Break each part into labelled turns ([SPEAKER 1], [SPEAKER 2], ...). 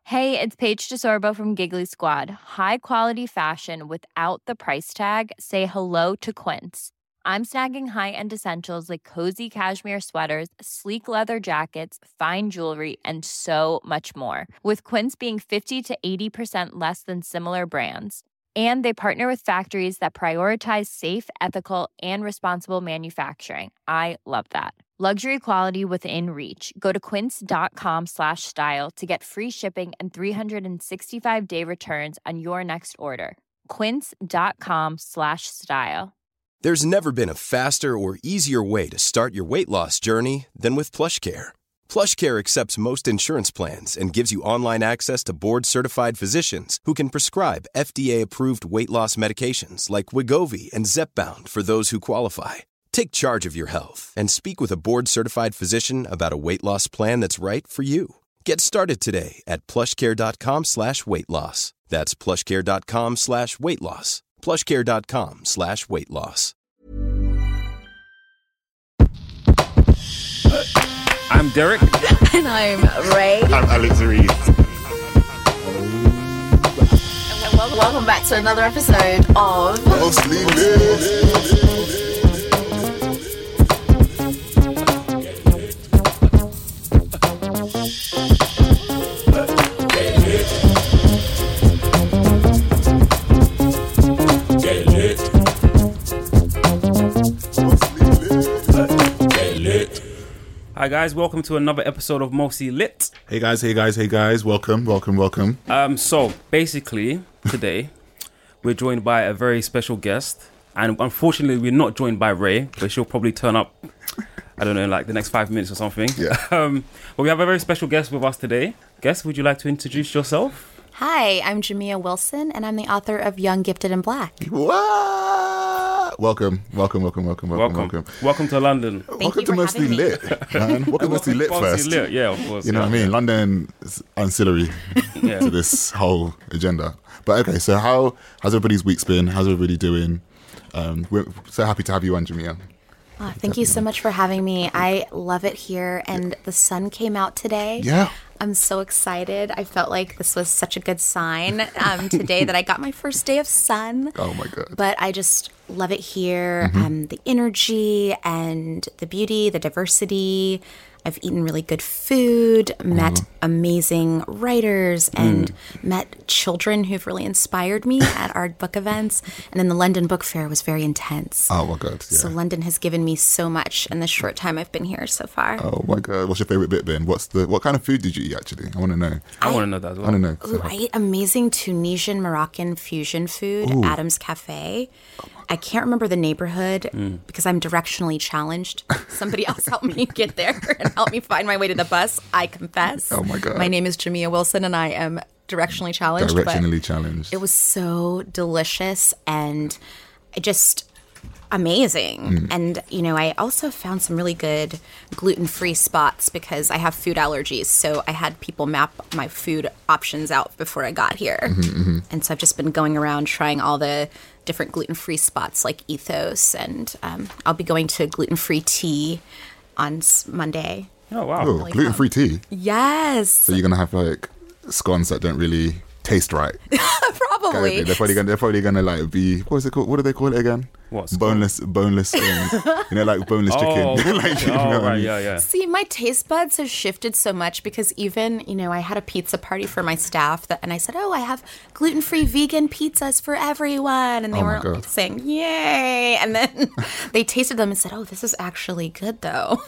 [SPEAKER 1] Hey, it's Paige DeSorbo from Giggly Squad. High quality fashion without the price tag. Say hello to Quince. I'm snagging high-end essentials like cozy cashmere sweaters, sleek leather jackets, fine jewelry, and so much more. With Quince being 50 to 80% less than similar brands. And they partner with factories that prioritize safe, ethical, and responsible manufacturing. I love that. Luxury quality within reach. Go to quince.com/style to get free shipping and 365-day returns on your next order. Quince.com/style.
[SPEAKER 2] There's never been a faster or easier way to start your weight loss journey than with PlushCare. PlushCare accepts most insurance plans and gives you online access to board-certified physicians who can prescribe FDA-approved weight loss medications like Wegovy and Zepbound for those who qualify. Take charge of your health and speak with a board-certified physician about a weight loss plan that's right for you. Get started today at plushcare.com/weight loss. That's plushcare.com/weight loss. plushcare.com/weight loss.
[SPEAKER 3] I'm Derek.
[SPEAKER 4] And I'm Ray.
[SPEAKER 5] I'm Alex Reed.
[SPEAKER 4] And welcome back to another episode of
[SPEAKER 5] Mostly Lit.
[SPEAKER 3] Hi guys, welcome to another episode of Mostly Lit.
[SPEAKER 5] Hey guys. Welcome.
[SPEAKER 3] So basically today we're joined by a very special guest, and unfortunately we're not joined by Ray, but she'll probably turn up, I don't know, in like the next 5 minutes or something.
[SPEAKER 5] Yeah.
[SPEAKER 3] But we have a very special guest with us today. Guest, would you like to introduce yourself?
[SPEAKER 4] Hi, I'm Jamia Wilson, and I'm the author of Young, Gifted, and Black.
[SPEAKER 5] What? Welcome to
[SPEAKER 3] London.
[SPEAKER 5] Welcome to Mostly Lit, man. Welcome to Mostly Lit first.
[SPEAKER 3] Lit, yeah, of course.
[SPEAKER 5] You know what I mean? London is ancillary to this whole agenda. But okay, so how's everybody's week's been? How's everybody doing? We're so happy to have you on, Jamia.
[SPEAKER 4] Oh, thank you so much for having me. I love it here, and the sun came out today.
[SPEAKER 5] Yeah.
[SPEAKER 4] I'm so excited. I felt like this was such a good sign today that I got my first day of sun.
[SPEAKER 5] Oh my God.
[SPEAKER 4] But I just love it here. The energy and the beauty, the diversity. I've eaten really good food, met amazing writers, and met children who've really inspired me at our book events. And then the London Book Fair was very intense.
[SPEAKER 5] Oh my God. Yeah.
[SPEAKER 4] So London has given me so much in the short time I've been here so far.
[SPEAKER 5] Oh my God. What's your favorite bit, Ben? What kind of food did you eat, actually? I want to know.
[SPEAKER 3] I want to know that as well.
[SPEAKER 5] I want to know.
[SPEAKER 4] Ooh, I ate amazing Tunisian Moroccan fusion food at Adam's Cafe. I can't remember the neighborhood because I'm directionally challenged. Somebody else help me get there and help me find my way to the bus. I confess.
[SPEAKER 5] Oh my God.
[SPEAKER 4] My name is Jamia Wilson and I am directionally challenged.
[SPEAKER 5] Challenged.
[SPEAKER 4] It was so delicious and just amazing. And, you know, I also found some really good gluten-free spots because I have food allergies. So I had people map my food options out before I got here. And so I've just been going around trying all the different gluten-free spots like Ethos. And I'll be going to gluten-free tea on Monday.
[SPEAKER 3] Oh, wow.
[SPEAKER 5] Oh, gluten-free tea?
[SPEAKER 4] Yes.
[SPEAKER 5] So you're going to have like scones that don't really taste right.
[SPEAKER 4] Probably.
[SPEAKER 5] They're probably gonna like be, what is it called? What do they call it again?
[SPEAKER 3] What?
[SPEAKER 5] Boneless scones. You know, like boneless chicken. Like, you know what I mean?
[SPEAKER 3] Yeah.
[SPEAKER 4] See, my taste buds have shifted so much because even, you know, I had a pizza party for my staff and I said, oh, I have gluten-free vegan pizzas for everyone. And they were saying, yay. And then they tasted them and said, oh, this is actually good though.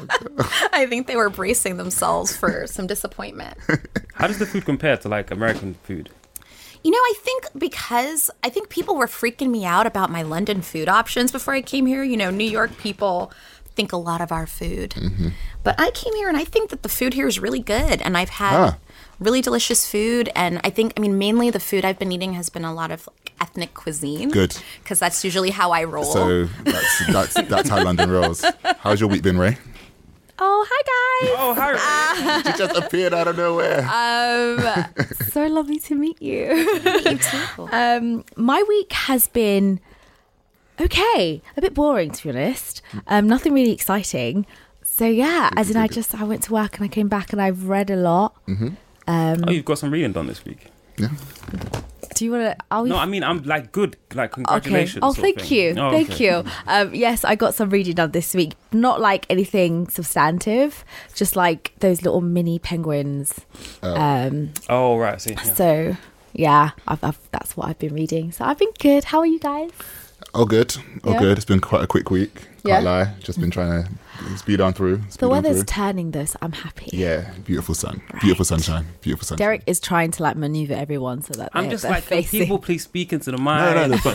[SPEAKER 4] I think they were bracing themselves for some disappointment.
[SPEAKER 3] How does the food compare to like American food?
[SPEAKER 4] You know, I think people were freaking me out about my London food options before I came here. You know, New York people think a lot of our food. But I came here and I think that the food here is really good. And I've had really delicious food. And I think, mainly the food I've been eating has been a lot of like, ethnic cuisine.
[SPEAKER 5] Good.
[SPEAKER 4] Because that's usually how I roll.
[SPEAKER 5] So that's how London rolls. How's your week been, Ray?
[SPEAKER 4] Oh, hi, guys.
[SPEAKER 3] Oh, hi.
[SPEAKER 5] She just appeared out of nowhere.
[SPEAKER 6] So lovely to meet you.
[SPEAKER 4] You too.
[SPEAKER 6] My week has been okay, a bit boring to be honest. Nothing really exciting. So yeah, as in I went to work and I came back and I've read a lot.
[SPEAKER 3] Oh, you've got some reading done this week.
[SPEAKER 5] Yeah.
[SPEAKER 6] Do you want to?
[SPEAKER 3] No, I mean, I'm like good. Like, congratulations.
[SPEAKER 6] Okay. Oh,
[SPEAKER 3] sort of
[SPEAKER 6] thank
[SPEAKER 3] thing.
[SPEAKER 6] you.
[SPEAKER 3] Oh,
[SPEAKER 6] Thank
[SPEAKER 3] okay.
[SPEAKER 6] you. Yes, I got some reading done this week. Not like anything substantive, just like those little mini penguins.
[SPEAKER 3] Oh, right. See. Yeah.
[SPEAKER 6] So, yeah, that's what I've been reading. So I've been good. How are you guys?
[SPEAKER 5] Oh, good. Oh,
[SPEAKER 6] Yeah.
[SPEAKER 5] good. It's been quite a quick week.
[SPEAKER 6] Yeah.
[SPEAKER 5] Can't lie. Just been trying to speed on through.
[SPEAKER 6] The weather's turning though, so I'm happy.
[SPEAKER 5] Yeah, beautiful sun.
[SPEAKER 6] Right.
[SPEAKER 5] Beautiful sunshine. Beautiful sunshine.
[SPEAKER 6] Derek is trying to like maneuver everyone so that
[SPEAKER 3] I'm
[SPEAKER 6] they're,
[SPEAKER 3] just
[SPEAKER 6] they're
[SPEAKER 3] like, can
[SPEAKER 6] facing.
[SPEAKER 3] people please speak into the mic?
[SPEAKER 5] No, the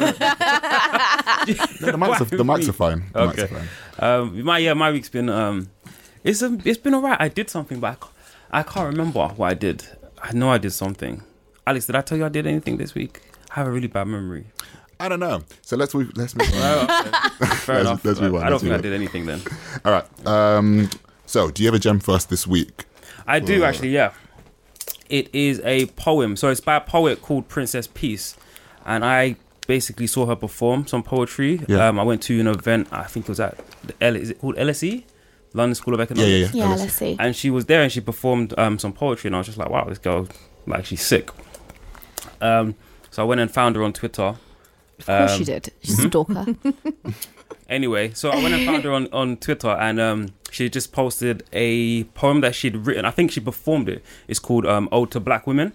[SPEAKER 5] mics are fine. The mics
[SPEAKER 3] Okay.
[SPEAKER 5] are fine.
[SPEAKER 3] My week's been it's been alright. I did something, but I can't remember what I did. I know I did something. Alex, did I tell you I did anything this week? I have a really bad memory.
[SPEAKER 5] I don't know. So let's move on.
[SPEAKER 3] Fair enough.
[SPEAKER 5] let's move on.
[SPEAKER 3] I don't
[SPEAKER 5] Let's
[SPEAKER 3] think
[SPEAKER 5] move
[SPEAKER 3] I
[SPEAKER 5] on.
[SPEAKER 3] did anything then.
[SPEAKER 5] All right. So do you have a gem for us this week?
[SPEAKER 3] I do actually, yeah. It is a poem. So it's by a poet called Princess Peace, and I basically saw her perform some poetry.
[SPEAKER 5] Yeah.
[SPEAKER 3] I went to an event. I think it was at is it called LSE, London School of Economics?
[SPEAKER 5] Yeah.
[SPEAKER 6] Yeah, let's see.
[SPEAKER 3] And she was there and she performed some poetry, and I was just like, wow, this girl, like, she's sick. So I went and found her on Twitter.
[SPEAKER 6] Of course you did. She's a stalker.
[SPEAKER 3] Anyway, so I went and found her on Twitter, and she just posted a poem that she'd written. I think she performed it. It's called Ode to Black Women.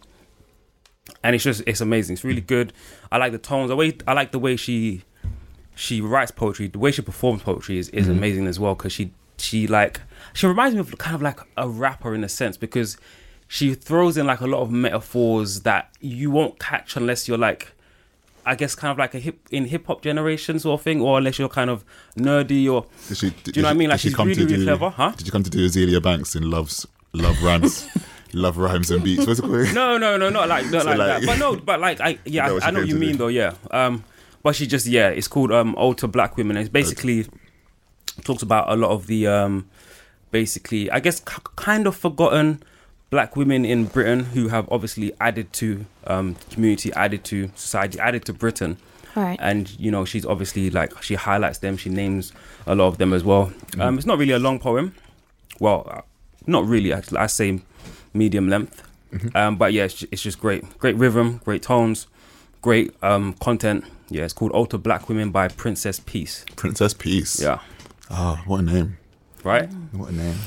[SPEAKER 3] And it's amazing. It's really good. I like the tones. I like the way she writes poetry. The way she performs poetry is amazing as well, because she reminds me of kind of like a rapper in a sense, because she throws in like a lot of metaphors that you won't catch unless you're like, I guess, kind of like in hip hop generation sort of thing, or unless you're kind of nerdy, or do you know what I mean? Like, she's really, really clever, huh?
[SPEAKER 5] Did you come to do Azealia Banks in Love Rhymes, Love Rhymes and Beats? What's it called?
[SPEAKER 3] No, not like that. But no, but like I know what you mean though. Yeah. But she just it's called Ode to Black Women. And it's basically talks about a lot of the basically, I guess, kind of forgotten Black women in Britain who have obviously added to community, added to society, added to Britain.
[SPEAKER 6] Right.
[SPEAKER 3] And, you know, she's obviously like, she highlights them, she names a lot of them as well. It's not really a long poem. Well, not really, actually. I say medium length. But yeah, it's just great. Great rhythm, great tones, great content. Yeah, it's called Ode to Black Women by Princess Peace.
[SPEAKER 5] Princess Peace.
[SPEAKER 3] Yeah.
[SPEAKER 5] Oh, what a name.
[SPEAKER 3] Right?
[SPEAKER 5] What a name.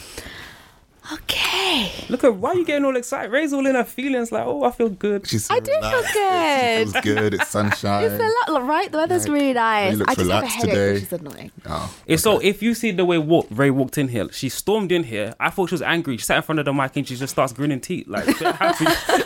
[SPEAKER 6] Okay.
[SPEAKER 3] Look at, why are you getting all excited? Ray's all in her feelings like, oh, I feel good.
[SPEAKER 6] I do feel good.
[SPEAKER 5] It feels good. It's sunshine.
[SPEAKER 6] It's a lot, right? The weather's really nice.
[SPEAKER 5] looks
[SPEAKER 6] I just have a
[SPEAKER 5] relaxed
[SPEAKER 6] headache,
[SPEAKER 5] today.
[SPEAKER 6] which is annoying.
[SPEAKER 5] Oh,
[SPEAKER 3] So if you see the way Ray walked in here, she stormed in here. I thought she was angry. She sat in front of the mic and she just starts grinning teeth. Like, they're happy.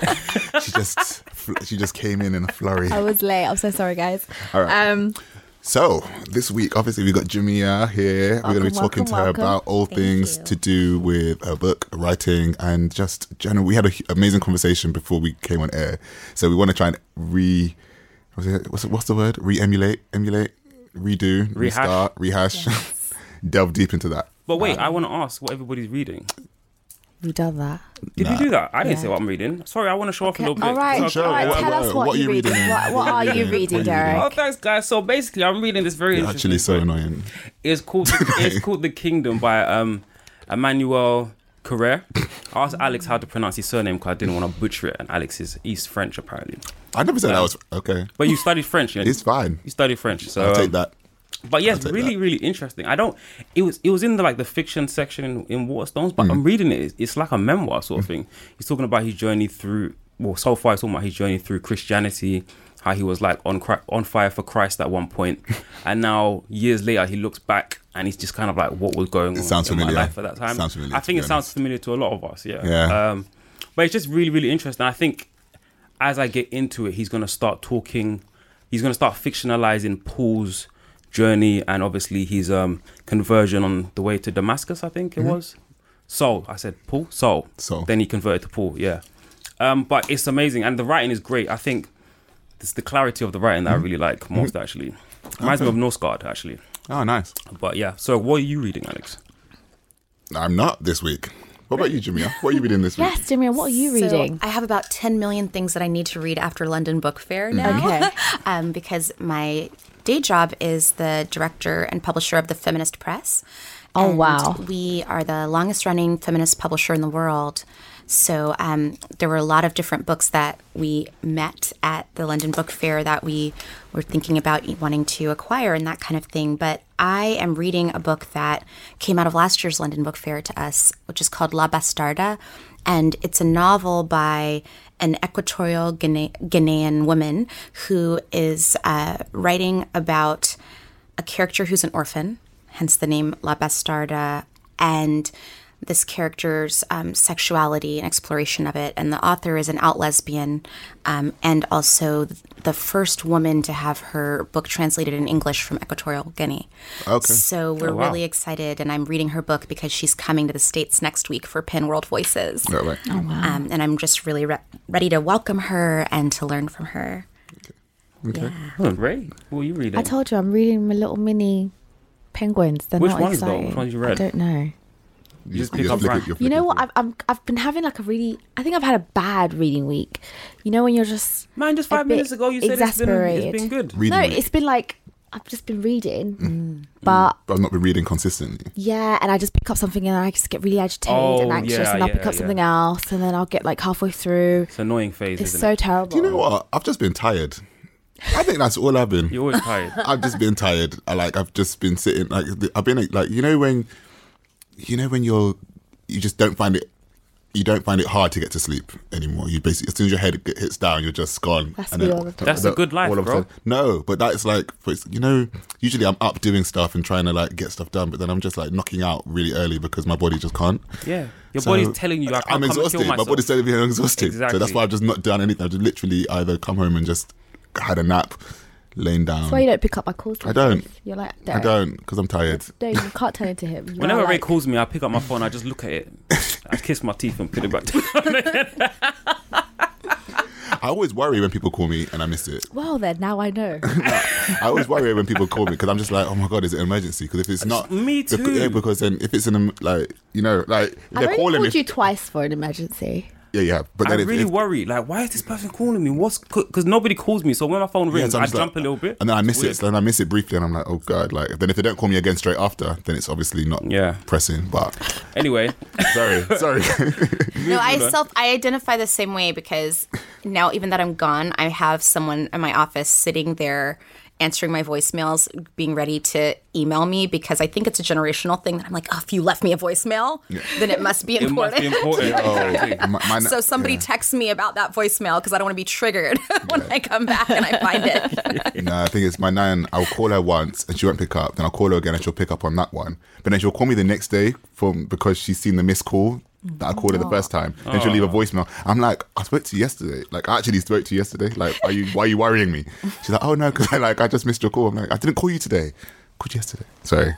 [SPEAKER 5] she just came in a flurry.
[SPEAKER 6] I was late. I'm so sorry, guys.
[SPEAKER 5] All right. So this week, obviously, we got Jamia here. We're going to be talking to her about all things to do with her book, writing, and just general. We had an amazing conversation before we came on air. So we want to try and what's the word? Re-emulate, redo, restart, rehash, delve deep into that.
[SPEAKER 3] But wait, I want to ask what everybody's reading.
[SPEAKER 6] We done that.
[SPEAKER 3] Did you do that? I didn't say what I'm reading. Sorry, I want to show off a little bit.
[SPEAKER 6] All right,
[SPEAKER 3] So-
[SPEAKER 6] all right. Tell us what you're reading. What are you reading,
[SPEAKER 3] Oh,
[SPEAKER 6] Derek?
[SPEAKER 3] thanks, guys. So basically, I'm reading this very
[SPEAKER 5] You're
[SPEAKER 3] interesting
[SPEAKER 5] actually so
[SPEAKER 3] book.
[SPEAKER 5] annoying.
[SPEAKER 3] It's called The Kingdom by Emmanuel Carrère. I asked Alex how to pronounce his surname because I didn't want to butcher it, and Alex is East French apparently.
[SPEAKER 5] I never said that was okay.
[SPEAKER 3] But you studied French, yeah?
[SPEAKER 5] It's fine.
[SPEAKER 3] You studied French, so
[SPEAKER 5] I'll take that.
[SPEAKER 3] But yes,
[SPEAKER 5] I'll take
[SPEAKER 3] really,
[SPEAKER 5] that.
[SPEAKER 3] really interesting. It was in the fiction section in Waterstones, but I'm reading it. It's like a memoir sort of thing. He's talking about his journey through. Well, so far, he's talking about his journey through Christianity, how he was like on fire for Christ at one point, and now years later he looks back and he's just kind of like, what was going on
[SPEAKER 5] sounds
[SPEAKER 3] in
[SPEAKER 5] familiar.
[SPEAKER 3] my life at that time?
[SPEAKER 5] Sounds familiar,
[SPEAKER 3] I think
[SPEAKER 5] to
[SPEAKER 3] it
[SPEAKER 5] be
[SPEAKER 3] sounds
[SPEAKER 5] honest.
[SPEAKER 3] familiar to a lot of us. Yeah.
[SPEAKER 5] Yeah.
[SPEAKER 3] But it's just really, really interesting. I think as I get into it, he's going to start fictionalizing Paul's journey and obviously his conversion on the way to Damascus, I think it was. Saul. I said Paul? Saul. Then he converted to Paul, yeah. But it's amazing and the writing is great. I think it's the clarity of the writing that I really like most actually. Reminds me of Northgard actually.
[SPEAKER 5] Oh, nice.
[SPEAKER 3] But yeah, so what are you reading, Alex?
[SPEAKER 5] I'm not this week. What about you, Jamia? What are you reading this week?
[SPEAKER 6] Yes, Jamia, what are you reading?
[SPEAKER 4] So I have about 10 million things that I need to read after London Book Fair now.
[SPEAKER 6] Okay.
[SPEAKER 4] Because my day job is the director and publisher of the Feminist Press.
[SPEAKER 6] Oh,
[SPEAKER 4] And
[SPEAKER 6] wow.
[SPEAKER 4] we are the longest running feminist publisher in the world. So there were a lot of different books that we met at the London Book Fair that we were thinking about wanting to acquire and that kind of thing. But I am reading a book that came out of last year's London Book Fair to us, which is called La Bastarda. And it's a novel by an Equatorial Guinean woman who is writing about a character who's an orphan, hence the name La Bastarda, and this character's sexuality and exploration of it. And the author is an out lesbian and also the first woman to have her book translated in English from Equatorial Guinea.
[SPEAKER 5] Okay.
[SPEAKER 4] So we're really excited, and I'm reading her book because she's coming to the States next week for Pen World Voices.
[SPEAKER 5] Yeah, right.
[SPEAKER 6] Oh, wow.
[SPEAKER 4] And I'm just really ready to welcome her and to learn from her.
[SPEAKER 5] Okay.
[SPEAKER 4] Yeah.
[SPEAKER 3] Oh, great. What are you reading?
[SPEAKER 6] I told you I'm reading my little mini penguins. They're
[SPEAKER 3] Which
[SPEAKER 6] not
[SPEAKER 3] ones, though?
[SPEAKER 6] exciting.
[SPEAKER 3] Which ones you read?
[SPEAKER 6] I don't know.
[SPEAKER 3] You just pick up
[SPEAKER 5] flick
[SPEAKER 3] right.
[SPEAKER 5] it, you're
[SPEAKER 6] You know
[SPEAKER 5] flicking
[SPEAKER 6] what? I've been having like a really. I think I've had a bad reading week. You know when you're just.
[SPEAKER 3] Man, just
[SPEAKER 6] a
[SPEAKER 3] 5
[SPEAKER 6] bit
[SPEAKER 3] minutes ago you said
[SPEAKER 6] exasperated.
[SPEAKER 3] it's been good.
[SPEAKER 5] Reading
[SPEAKER 6] No,
[SPEAKER 5] week.
[SPEAKER 6] it's been like I've just been reading, but
[SPEAKER 5] But I've not been reading consistently.
[SPEAKER 6] yeah, and I just pick up something and I just get really agitated
[SPEAKER 3] Oh,
[SPEAKER 6] and anxious,
[SPEAKER 3] yeah,
[SPEAKER 6] and I'll pick
[SPEAKER 3] yeah,
[SPEAKER 6] up something
[SPEAKER 3] yeah.
[SPEAKER 6] else, and then I'll get like halfway through.
[SPEAKER 3] It's an annoying phase,
[SPEAKER 6] It's
[SPEAKER 3] isn't
[SPEAKER 6] so
[SPEAKER 3] it?
[SPEAKER 6] terrible.
[SPEAKER 5] Do you know what? I've just been tired. I think that's all I've been.
[SPEAKER 3] You're always tired.
[SPEAKER 5] I've just been tired. I've just been sitting I've been like you know when you just don't find it hard to get to sleep anymore. You basically, as soon as your head hits down, you're just gone.
[SPEAKER 6] That's
[SPEAKER 5] And
[SPEAKER 6] me
[SPEAKER 5] then-
[SPEAKER 6] all the time.
[SPEAKER 3] That's a good life,
[SPEAKER 5] all of a
[SPEAKER 3] bro.
[SPEAKER 5] sudden- No, but that's like, usually I'm up doing stuff and trying to like get stuff done, but then I'm just like knocking out really early because my body just can't.
[SPEAKER 3] Yeah. Your
[SPEAKER 5] So,
[SPEAKER 3] body's telling you I can't
[SPEAKER 5] I'm
[SPEAKER 3] come and
[SPEAKER 5] exhausted.
[SPEAKER 3] kill
[SPEAKER 5] My
[SPEAKER 3] myself.
[SPEAKER 5] body's telling me I'm exhausted.
[SPEAKER 3] Exactly.
[SPEAKER 5] So that's why I've just not done anything. I've just literally either come home and just had a nap, lain down.
[SPEAKER 6] That's why you don't pick up my calls.
[SPEAKER 5] I don't.
[SPEAKER 6] You're like,
[SPEAKER 5] I don't because I'm tired.
[SPEAKER 6] No, you can't turn into him. You
[SPEAKER 3] Whenever
[SPEAKER 6] are
[SPEAKER 3] Ray
[SPEAKER 6] like,
[SPEAKER 3] calls me, I pick up my phone, I just look at it. I kiss my teeth and put it back down.
[SPEAKER 5] I always worry when people call me and I miss it.
[SPEAKER 6] well, then now I know.
[SPEAKER 5] I always worry when people call me because I'm just like, oh my god, is it an emergency? Because if it's not,
[SPEAKER 3] Me too.
[SPEAKER 5] because then if it's like
[SPEAKER 6] I've
[SPEAKER 5] they're
[SPEAKER 6] only
[SPEAKER 5] calling
[SPEAKER 6] called
[SPEAKER 5] if,
[SPEAKER 6] you twice for an emergency.
[SPEAKER 5] yeah. But
[SPEAKER 3] I
[SPEAKER 5] then
[SPEAKER 3] really
[SPEAKER 5] if,
[SPEAKER 3] worry. Like, why is this person calling me? Because nobody calls me. So when my phone
[SPEAKER 5] yeah,
[SPEAKER 3] rings,
[SPEAKER 5] so I'm
[SPEAKER 3] I
[SPEAKER 5] just
[SPEAKER 3] jump
[SPEAKER 5] like-
[SPEAKER 3] a little bit.
[SPEAKER 5] and then I miss
[SPEAKER 3] Weird.
[SPEAKER 5] it. So then I miss it briefly, and I'm like, oh god. Like then if they don't call me again straight after, then it's obviously not
[SPEAKER 3] Yeah.
[SPEAKER 5] pressing. But
[SPEAKER 3] Anyway,
[SPEAKER 5] sorry.
[SPEAKER 4] No, I identify the same way because now, even that I'm gone, I have someone in my office sitting there answering my voicemails, being ready to email me because I think it's a generational thing that I'm like, oh, if you left me a voicemail, then it must be
[SPEAKER 3] it must
[SPEAKER 4] important.
[SPEAKER 3] be important. Exactly.
[SPEAKER 4] So somebody texts me about that voicemail because I don't want to be triggered when I come back and I find it.
[SPEAKER 5] No, I think it's my nan. I'll call her once and she won't pick up. Then I'll call her again and she'll pick up on that one. But then she'll call me the next day because she's seen the missed call that I called her the first time. Then she'll leave a voicemail. I'm like, I spoke to you yesterday. Like, I actually spoke to you yesterday. Like, why are you worrying me? She's like, oh no, because I just missed your call. I'm like, I didn't call you today. I called you yesterday. Sorry.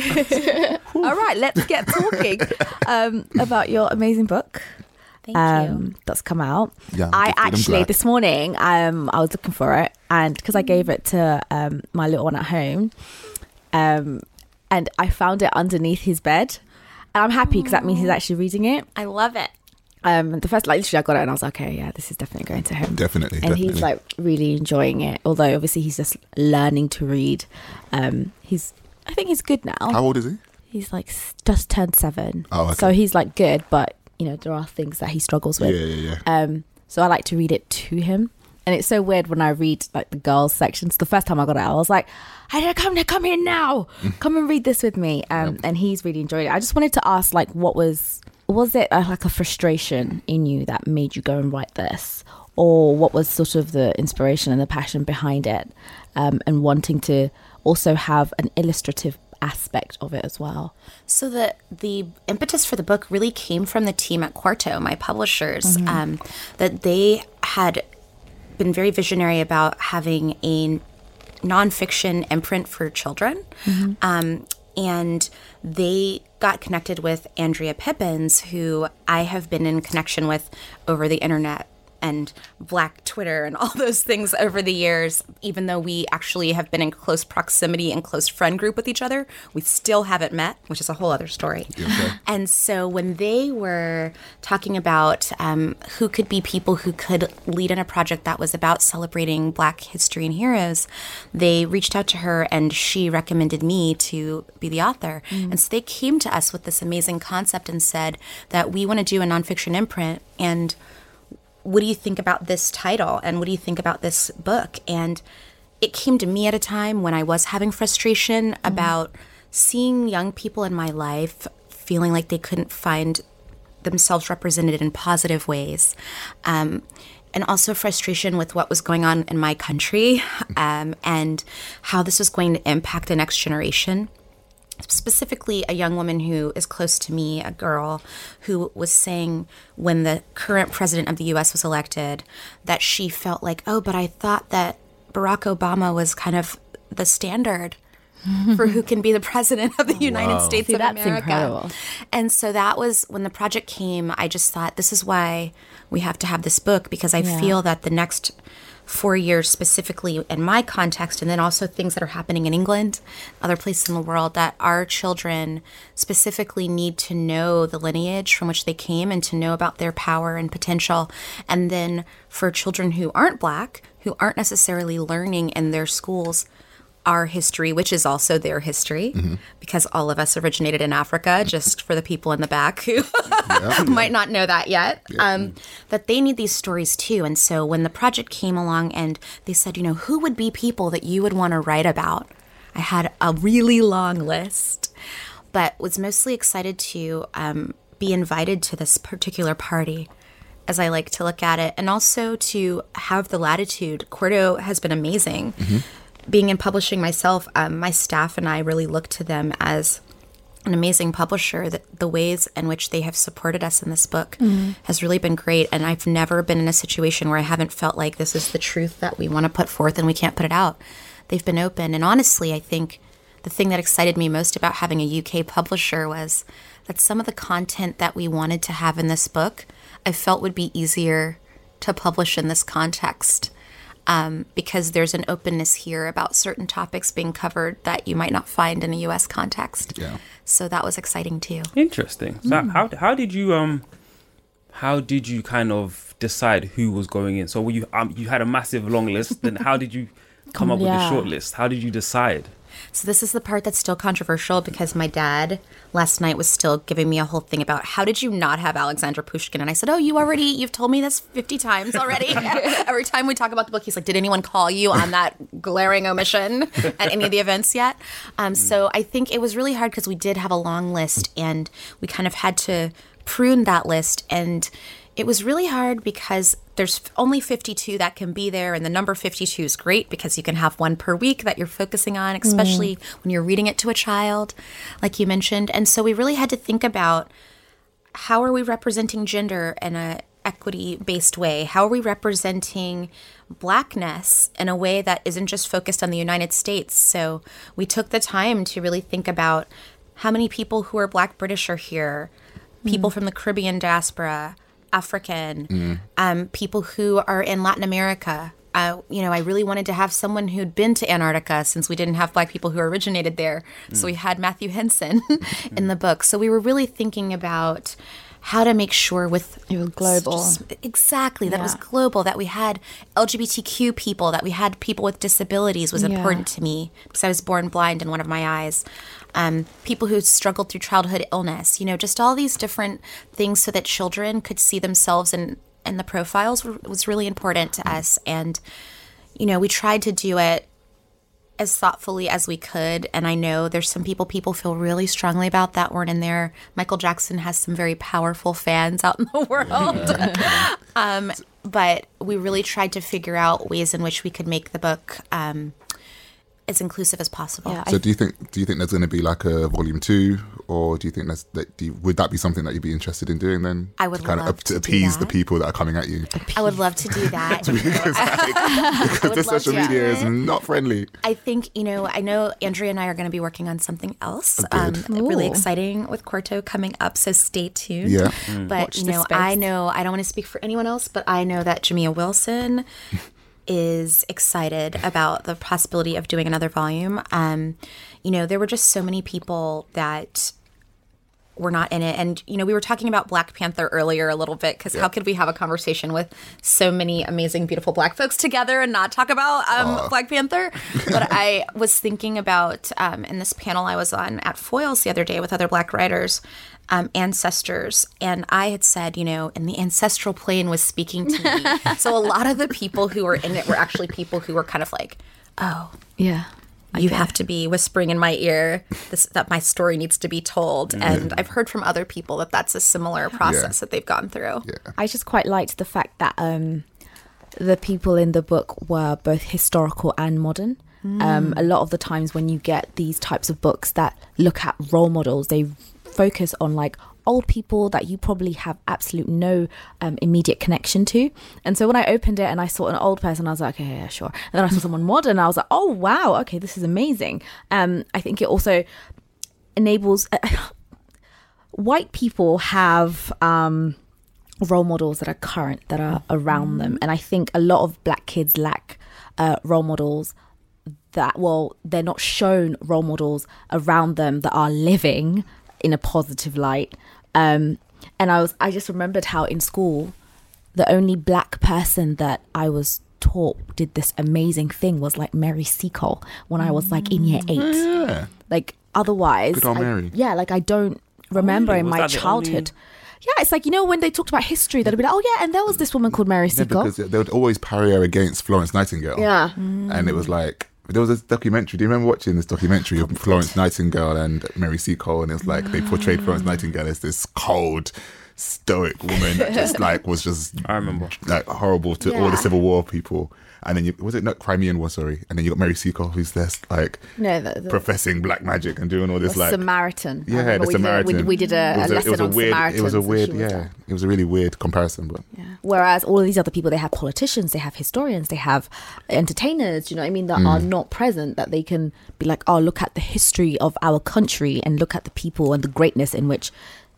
[SPEAKER 6] All right, let's get talking about your amazing book.
[SPEAKER 4] Thank you.
[SPEAKER 6] That's come out.
[SPEAKER 5] Yeah,
[SPEAKER 6] I
[SPEAKER 5] I'm
[SPEAKER 6] actually
[SPEAKER 5] glad.
[SPEAKER 6] this morning I was looking for it, and because I gave it to my little one at home, and I found it underneath his bed, and I'm happy because that means he's actually reading it.
[SPEAKER 4] I love it.
[SPEAKER 6] The first, like, literally I got it and I was like, okay, yeah, this is definitely going to him.
[SPEAKER 5] Definitely.
[SPEAKER 6] And he's like really enjoying it, although obviously he's just learning to read. I think he's good now.
[SPEAKER 5] How old is he?
[SPEAKER 6] He's like just turned 7.
[SPEAKER 5] Oh, okay.
[SPEAKER 6] So he's like good, but you know, there are things that he struggles with.
[SPEAKER 5] Yeah.
[SPEAKER 6] So I like to read it to him. And it's so weird when I read like the girls sections. The first time I got it, I was like, "Hey, come here now. Come and read this with me." And he's really enjoyed it. I just wanted to ask, like, was it like a frustration in you that made you go and write this? Or what was sort of the inspiration and the passion behind it? And wanting to also have an illustrative aspect of it as well.
[SPEAKER 4] So the impetus for the book really came from the team at Quarto, my publishers, that they had been very visionary about having a nonfiction imprint for children. And they got connected with Andrea Pippins, who I have been in connection with over the internet and Black Twitter and all those things over the years, even though we actually have been in close proximity and close friend group with each other, we still haven't met, which is a whole other story. Okay. And so when they were talking about who could be people who could lead in a project that was about celebrating Black history and heroes, they reached out to her and she recommended me to be the author. And so they came to us with this amazing concept and said that we want to do a nonfiction imprint, and what do you think about this title? And what do you think about this book? And it came to me at a time when I was having frustration about seeing young people in my life feeling like they couldn't find themselves represented in positive ways. And also frustration with what was going on in my country and how this was going to impact the next generation. Specifically, a young woman who is close to me, a girl, who was saying when the current president of the U.S. was elected that she felt like, oh, but I thought that Barack Obama was kind of the standard for who can be the president of the United States of America. That's incredible. And so that was when the project came. I just thought, this is why we have to have this book, because I feel that the next 4 years specifically in my context, and then also things that are happening in England, other places in the world, that our children specifically need to know the lineage from which they came and to know about their power and potential. And then for children who aren't Black, who aren't necessarily learning in their schools our history, which is also their history, because all of us originated in Africa, just for the people in the back who might not know that yet, that they need these stories too. And so when the project came along and they said, who would be people that you would want to write about? I had a really long list, but was mostly excited to be invited to this particular party, as I like to look at it, and also to have the latitude. Quarto has been amazing. Being in publishing myself, my staff and I really look to them as an amazing publisher. The ways in which they have supported us in this book has really been great. And I've never been in a situation where I haven't felt like this is the truth that we want to put forth and we can't put it out. They've been open. And honestly, I think the thing that excited me most about having a UK publisher was that some of the content that we wanted to have in this book, I felt would be easier to publish in this context. Because there's an openness here about certain topics being covered that you might not find in a U.S. context. Yeah. So that was exciting too.
[SPEAKER 3] Interesting. So how did you kind of decide who was going in? So you had a massive long list. Then how did you come up with the short list? How did you decide?
[SPEAKER 4] So this is the part that's still controversial, because my dad last night was still giving me a whole thing about how did you not have Alexandra Pushkin? And I said, you've told me this 50 times already. Every time we talk about the book, he's like, did anyone call you on that glaring omission at any of the events yet? So I think it was really hard because we did have a long list and we kind of had to prune that list. And it was really hard because there's only 52 that can be there, and the number 52 is great because you can have one per week that you're focusing on, especially when you're reading it to a child, like you mentioned. And so we really had to think about, how are we representing gender in a equity-based way? How are we representing Blackness in a way that isn't just focused on the United States? So we took the time to really think about how many people who are Black British are here, people from the Caribbean diaspora, African, people who are in Latin America. I really wanted to have someone who'd been to Antarctica, since we didn't have Black people who originated there. So we had Matthew Henson in the book. So we were really thinking about how to make sure with
[SPEAKER 6] it was global.
[SPEAKER 4] Exactly, that it was global, that we had LGBTQ people, that we had people with disabilities was important to me because I was born blind in one of my eyes. People who struggled through childhood illness, just all these different things so that children could see themselves in the profiles was really important to us. And, we tried to do it as thoughtfully as we could. And I know there's some people feel really strongly about that weren't in there. Michael Jackson has some very powerful fans out in the world. But we really tried to figure out ways in which we could make the book as inclusive as possible.
[SPEAKER 6] Yeah,
[SPEAKER 5] So do you think there's going to be like a volume 2, or do you think would that be something that you'd be interested in doing then?
[SPEAKER 4] I would
[SPEAKER 5] kind
[SPEAKER 4] love
[SPEAKER 5] of
[SPEAKER 4] to do
[SPEAKER 5] appease
[SPEAKER 4] that.
[SPEAKER 5] the people that are coming at you.
[SPEAKER 4] I would love to do that.
[SPEAKER 5] Because the social media is not friendly.
[SPEAKER 4] I think, I know Andrea and I are going to be working on something else
[SPEAKER 5] Good.
[SPEAKER 4] really
[SPEAKER 6] Ooh.
[SPEAKER 4] exciting with Quarto coming up, so stay tuned.
[SPEAKER 5] Yeah.
[SPEAKER 4] But,
[SPEAKER 6] Watch this space.
[SPEAKER 4] I know, I don't want to speak for anyone else, but I know that Jamia Wilson is excited about the possibility of doing another volume. There were just so many people that were not in it. And, we were talking about Black Panther earlier a little bit, because how could we have a conversation with so many amazing, beautiful Black folks together and not talk about Black Panther? But I was thinking about, in this panel I was on at Foils the other day with other Black writers, ancestors, and I had said, and the ancestral plane was speaking to me. So a lot of the people who were in it were actually people who were kind of like, oh,
[SPEAKER 6] Yeah.
[SPEAKER 4] you have to be whispering in my ear that my story needs to be told. And I've heard from other people that that's a similar process that they've gone through.
[SPEAKER 5] Yeah.
[SPEAKER 6] I just quite liked the fact that the people in the book were both historical and modern. A lot of the times when you get these types of books that look at role models, they focus on like old people that you probably have absolute no immediate connection to. And so when I opened it and I saw an old person, I was like, okay, yeah, sure. And then I saw someone modern and I was like, oh wow, okay, this is amazing. I think it also enables white people have role models that are current, that are around them, and I think a lot of Black kids lack role models that, well, they're not shown role models around them that are living in a positive light. And I just remembered how in school the only Black person that I was taught did this amazing thing was like Mary Seacole when I was like in year 8.
[SPEAKER 5] Yeah.
[SPEAKER 6] Like otherwise,
[SPEAKER 5] Good old Mary.
[SPEAKER 6] I don't remember in
[SPEAKER 3] Was
[SPEAKER 6] my
[SPEAKER 3] that the
[SPEAKER 6] childhood. Yeah, it's like, when they talked about history, they'd be like, oh yeah, and there was this woman called Mary
[SPEAKER 5] Yeah,
[SPEAKER 6] Seacole.
[SPEAKER 5] because they would always parry her against Florence Nightingale.
[SPEAKER 6] Yeah.
[SPEAKER 5] And it was like, there was a documentary. Do you remember watching this documentary of Florence Nightingale and Mary Seacole? And it was like they portrayed Florence Nightingale as this cold, stoic woman that just was just
[SPEAKER 3] I remember.
[SPEAKER 5] like horrible to all the Civil War people. And then Crimean War, sorry. And then you got Mary Seacole, who's there like professing black magic and doing all this like
[SPEAKER 6] Samaritan. I
[SPEAKER 5] yeah,
[SPEAKER 6] remember
[SPEAKER 5] the Samaritan.
[SPEAKER 6] We did a lesson on Samaritans.
[SPEAKER 5] It was a weird,
[SPEAKER 6] and she was
[SPEAKER 5] yeah. It was a really weird comparison, but
[SPEAKER 6] Whereas all of these other people, they have politicians, they have historians, they have entertainers, do you know what I mean, that are not present, that they can be like, oh, look at the history of our country and look at the people and the greatness in which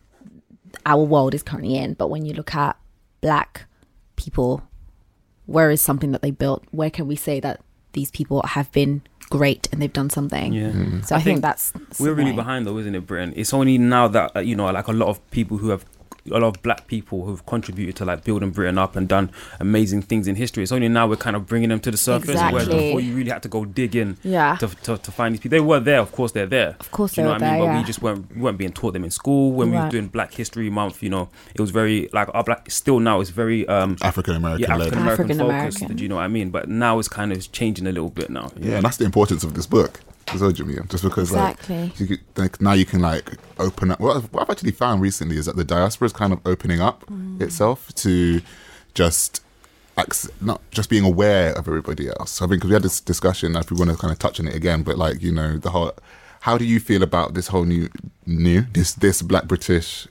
[SPEAKER 6] our world is currently in. But when you look at Black people, where is something that they built? Where can we say that these people have been great and they've done something?
[SPEAKER 3] Yeah.
[SPEAKER 6] So I think that's
[SPEAKER 3] we're really
[SPEAKER 6] why.
[SPEAKER 3] behind though, isn't it, Britain? It's only now that like a lot of people a lot of Black people who've contributed to like building Britain up and done amazing things in history. It's only now we're kind of bringing them to the surface. Whereas
[SPEAKER 6] Exactly.
[SPEAKER 3] before you really had to go dig in
[SPEAKER 6] Yeah.
[SPEAKER 3] to find these people. They were there, of course they're there.
[SPEAKER 6] Of course
[SPEAKER 3] Do you know
[SPEAKER 6] they
[SPEAKER 3] what I
[SPEAKER 6] were
[SPEAKER 3] mean?
[SPEAKER 6] there,
[SPEAKER 3] But
[SPEAKER 6] yeah.
[SPEAKER 3] we just weren't being taught them in school. When we were
[SPEAKER 6] Right.
[SPEAKER 3] doing Black History Month, it was very like our Black still now it's very
[SPEAKER 5] African American led.
[SPEAKER 3] African American focused.
[SPEAKER 6] African-American.
[SPEAKER 3] Do you know what I mean? But now it's kind of changing a little bit now.
[SPEAKER 5] Yeah, and that's the importance of this book as well, Jamia. Just because
[SPEAKER 6] Exactly.
[SPEAKER 5] now you can like open up. What I've actually found recently is that the diaspora is kind of opening up itself to just not just being aware of everybody else. I think because we had this discussion, if we want to kind of touch on it again, but like the whole. How do you feel about this whole this Black British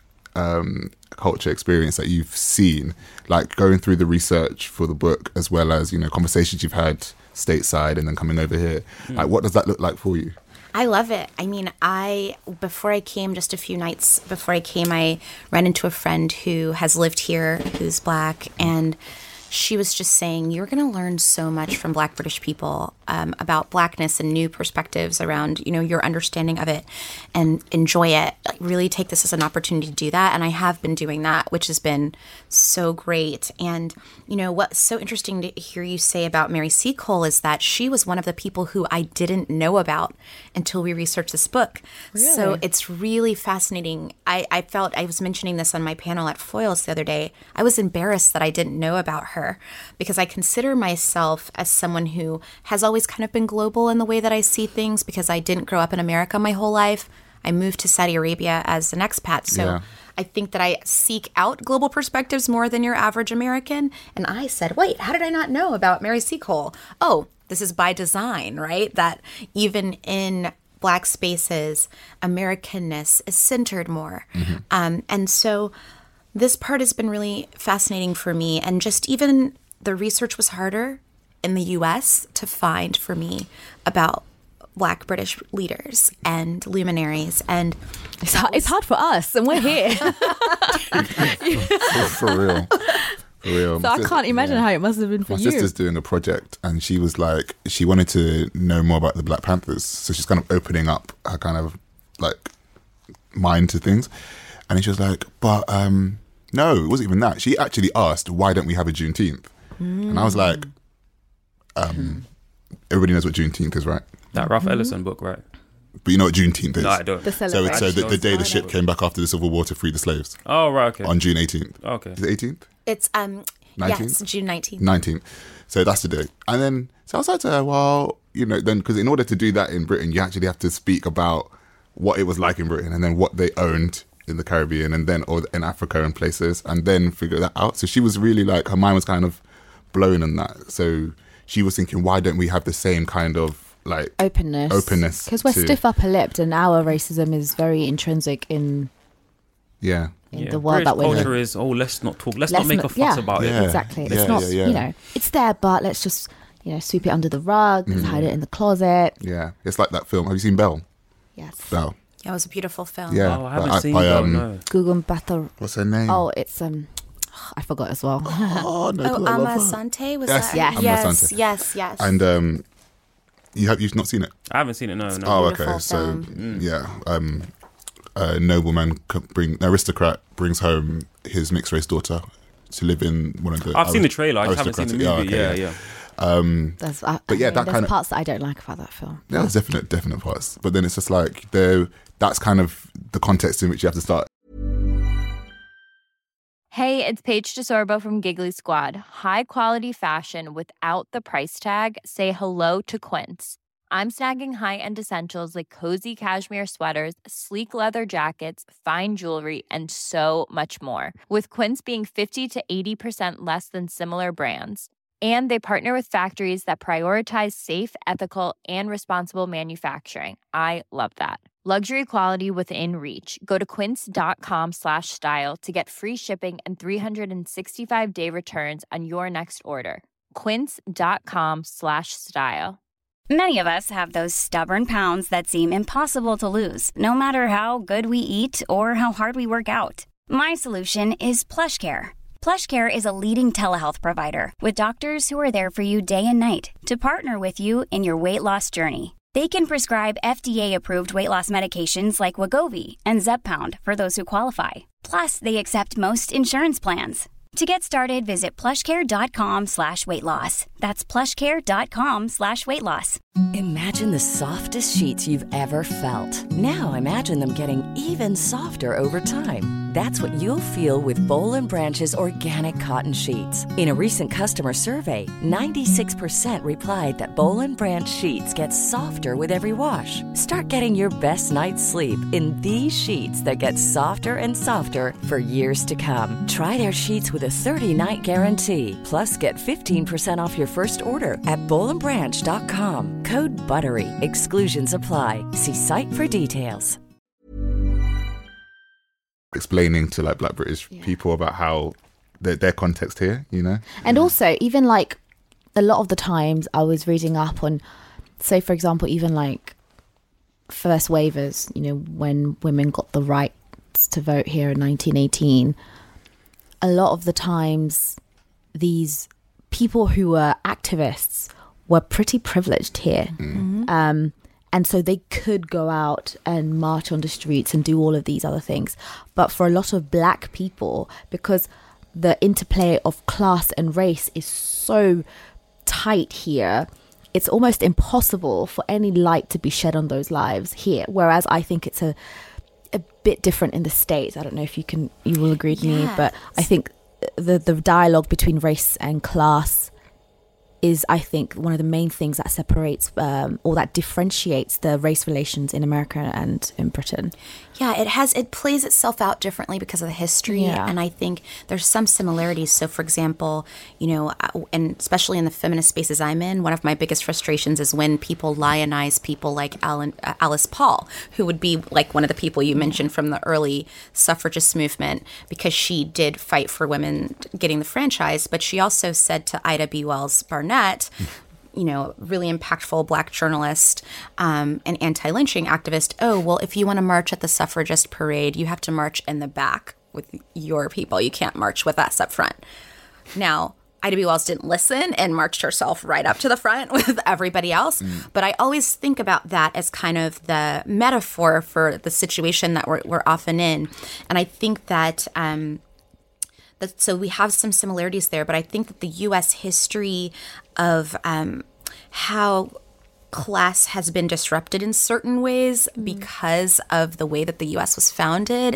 [SPEAKER 5] culture experience that you've seen, like going through the research for the book as well as conversations you've had stateside and then coming over here? Like, what does that look like for you?
[SPEAKER 4] I love it. I mean, before I came, just a few nights before I came, I ran into a friend who has lived here, who's Black, and she was just saying, you're going to learn so much from Black British people about Blackness and new perspectives around, your understanding of it, and enjoy it. Like, really take this as an opportunity to do that. And I have been doing that, which has been so great. And, what's so interesting to hear you say about Mary Seacole is that she was one of the people who I didn't know about until we researched this book. Really? So it's really fascinating. I felt, I was mentioning this on my panel at Foils the other day, I was embarrassed that I didn't know about her, because I consider myself as someone who has always kind of been global in the way that I see things, because I didn't grow up in America my whole life. I moved to Saudi Arabia as an expat. So I think that I seek out global perspectives more than your average American. And I said, wait, how did I not know about Mary Seacole? Oh, this is by design, right? That even in Black spaces, Americanness is centered more. And so this part has been really fascinating for me. And just even the research was harder in the US to find for me about Black British leaders and luminaries. And
[SPEAKER 6] it's hard for us, and we're here.
[SPEAKER 5] For real. For real.
[SPEAKER 6] So I can't imagine how it must have been for
[SPEAKER 5] My
[SPEAKER 6] you.
[SPEAKER 5] sister's doing a project, and she was like, she wanted to know more about the Black Panthers. So she's kind of opening up her kind of like mind to things. And then she was like, but no, it wasn't even that. She actually asked, why don't we have a Juneteenth? And I was like, everybody knows what Juneteenth is, right?
[SPEAKER 3] That Ralph Ellison book, right?
[SPEAKER 5] But you know what Juneteenth is?
[SPEAKER 3] No, I don't.
[SPEAKER 6] The
[SPEAKER 5] So
[SPEAKER 6] celebration.
[SPEAKER 5] it's the day the ship came back after the Civil War to free the slaves
[SPEAKER 3] Oh, right, okay.
[SPEAKER 5] on June 18th.
[SPEAKER 3] Okay.
[SPEAKER 5] Is it 18th?
[SPEAKER 4] it's,
[SPEAKER 5] 19th?
[SPEAKER 4] yes, June 19th.
[SPEAKER 5] 19th. So that's the day. And then, so I was like to her, well, you know, then, because in order to do that in Britain, you actually have to speak about what it was like in Britain and then what they owned in the Caribbean and then, or in Africa and places, and then figure that out. So she was really like, her mind was kind of blown on that. So she was thinking, why don't we have the same kind of like
[SPEAKER 6] openness? Because we're
[SPEAKER 5] to-
[SPEAKER 6] stiff upper lipped, and our racism is very intrinsic in
[SPEAKER 5] Yeah.
[SPEAKER 6] the world
[SPEAKER 3] British
[SPEAKER 6] that we're in.
[SPEAKER 3] culture is, let's not talk, let's not make a fuss about
[SPEAKER 5] Yeah.
[SPEAKER 3] it.
[SPEAKER 6] Exactly.
[SPEAKER 5] Yeah,
[SPEAKER 6] It's not,
[SPEAKER 5] yeah.
[SPEAKER 6] you know, it's there, but let's just, you know, sweep it under the rug, let's hide it in the closet.
[SPEAKER 5] Yeah. It's like that film. Have you seen Belle?
[SPEAKER 6] Yes.
[SPEAKER 5] Belle.
[SPEAKER 4] Yeah, it was a beautiful film.
[SPEAKER 5] Yeah.
[SPEAKER 3] Oh, I haven't
[SPEAKER 5] By-
[SPEAKER 3] seen
[SPEAKER 5] by,
[SPEAKER 3] that, no.
[SPEAKER 6] Gugum Batha.
[SPEAKER 5] What's her name?
[SPEAKER 6] Oh, it's I forgot as well.
[SPEAKER 5] Oh, no,
[SPEAKER 4] Oh,
[SPEAKER 5] 'cause I love
[SPEAKER 4] Amma
[SPEAKER 5] her.
[SPEAKER 4] Sante was
[SPEAKER 5] Yes,
[SPEAKER 4] that?
[SPEAKER 6] Yes.
[SPEAKER 5] Amma
[SPEAKER 4] yes,
[SPEAKER 5] Sante.
[SPEAKER 4] yes.
[SPEAKER 5] And you've not seen it?
[SPEAKER 3] I haven't seen it, no.
[SPEAKER 5] Oh,
[SPEAKER 4] Beautiful
[SPEAKER 5] okay. So
[SPEAKER 4] film.
[SPEAKER 5] yeah, a nobleman an aristocrat brings home his mixed race daughter to live in one of the.
[SPEAKER 3] I've seen the trailer, I just haven't seen the movie.
[SPEAKER 5] aristocratic-
[SPEAKER 3] Yeah.
[SPEAKER 6] There's,
[SPEAKER 5] But yeah, that
[SPEAKER 6] there's
[SPEAKER 5] kind of-
[SPEAKER 6] parts that I don't like about that film.
[SPEAKER 5] Yeah, there's definite parts. But then it's just like that's kind of the context in which you have to start.
[SPEAKER 1] Hey, it's Paige DeSorbo from Giggly Squad. High quality fashion without the price tag. Say hello to Quince. I'm snagging high-end essentials like cozy cashmere sweaters, sleek leather jackets, fine jewelry, and so much more. With Quince being 50 to 80% less than similar brands. And they partner with factories that prioritize safe, ethical, and responsible manufacturing. I love that. Luxury quality within reach. Go to quince.com/style to get free shipping and 365-day returns on your next order. Quince.com/style.
[SPEAKER 7] Many of us have those stubborn pounds that seem impossible to lose, no matter how good we eat or how hard we work out. My solution is PlushCare. PlushCare is a leading telehealth provider with doctors who are there for you day and night to partner with you in your weight loss journey. They can prescribe FDA-approved weight loss medications like Wegovy and Zepbound for those who qualify. Plus, they accept most insurance plans. To get started, visit plushcare.com/weightloss. That's plushcare.com/weightloss.
[SPEAKER 8] Imagine the softest sheets you've ever felt. Now imagine them getting even softer over time. That's what you'll feel with Boll & Branch's organic cotton sheets. In a recent customer survey, 96% replied that Boll & Branch sheets get softer with every wash. Start getting your best night's sleep in these sheets that get softer and softer for years to come. Try their sheets with a 30-night guarantee. Plus, get 15% off your first order at bollandbranch.com. Code BUTTERY. Exclusions apply. See site for details.
[SPEAKER 5] Explaining to like Black British people about how their context here, you know.
[SPEAKER 6] And also, even like a lot of the times I was reading up on, say, for example, even like first waivers, you know, when women got the rights to vote here in 1918, a lot of the times these people who were activists were pretty privileged here. And so they could go out and march on the streets and do all of these other things. But for a lot of Black people, because the interplay of class and race is so tight here, it's almost impossible for any light to be shed on those lives here. Whereas I think it's a bit different in the States. I don't know if you will agree with me, but I think the dialogue between race and class is, I think, one of the main things that separates or that differentiates the race relations in America and in Britain.
[SPEAKER 4] Yeah, it plays itself out differently because of the history, and I think there's some similarities. So, for example, and especially in the feminist spaces I'm in, one of my biggest frustrations is when people lionize people like Alice Paul, who would be like one of the people you mentioned from the early suffragist movement, because she did fight for women getting the franchise, but she also said to Ida B. Wells Barnett, really impactful Black journalist and anti-lynching activist, oh, well, if you want to march at the suffragist parade, you have to march in the back with your people. You can't march with us up front. Now, Ida B. Wells didn't listen and marched herself right up to the front with everybody else. But I always think about that as kind of the metaphor for the situation that we're often in. And I think that... So we have some similarities there, but I think that the U.S. history of how class has been disrupted in certain ways because of the way that the U.S. was founded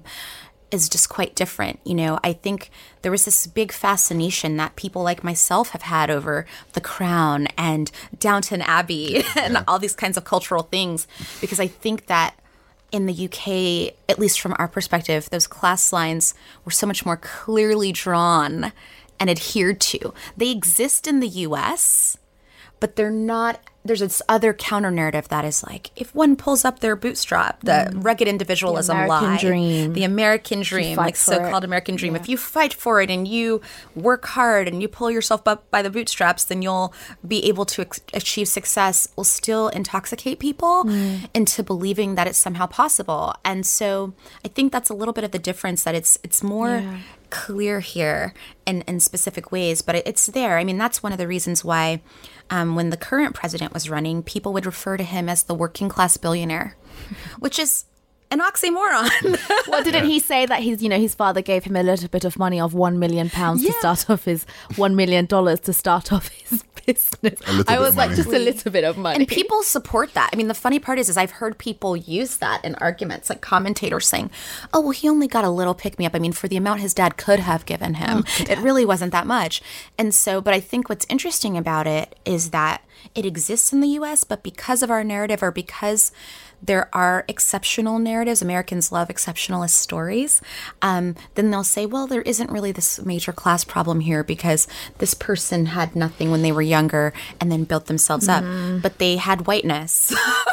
[SPEAKER 4] is just quite different. I think there was this big fascination that people like myself have had over The Crown and Downton Abbey and all these kinds of cultural things, because I think that in the UK, at least from our perspective, those class lines were so much more clearly drawn and adhered to. They exist in the US, but they're not. There's this other counter narrative that is like, if one pulls up their bootstrap, the rugged individualism
[SPEAKER 6] the American dream.
[SPEAKER 4] The American dream, like so-called American dream. If you fight for it and you work hard and you pull yourself up by the bootstraps, then you'll be able to achieve success, will still intoxicate people into believing that it's somehow possible. And so I think that's a little bit of the difference, that it's more clear here in specific ways, but it's there. I mean, that's one of the reasons why when the current president was running, people would refer to him as the working class billionaire, which is an oxymoron.
[SPEAKER 6] Well, didn't he say that his father gave him a little bit of money of £1 million to start off his $1 million to start off his business? I was like, just a little bit of money.
[SPEAKER 4] And people support that. I mean, the funny part is I've heard people use that in arguments, like commentators saying, oh, well, he only got a little pick-me-up. I mean, for the amount his dad could have given him, it really wasn't that much. And so, but I think what's interesting about it is that it exists in the U.S., but because of our narrative, or because there are exceptional narratives, Americans love exceptionalist stories, then they'll say, well, there isn't really this major class problem here because this person had nothing when they were younger and then built themselves up. But they had whiteness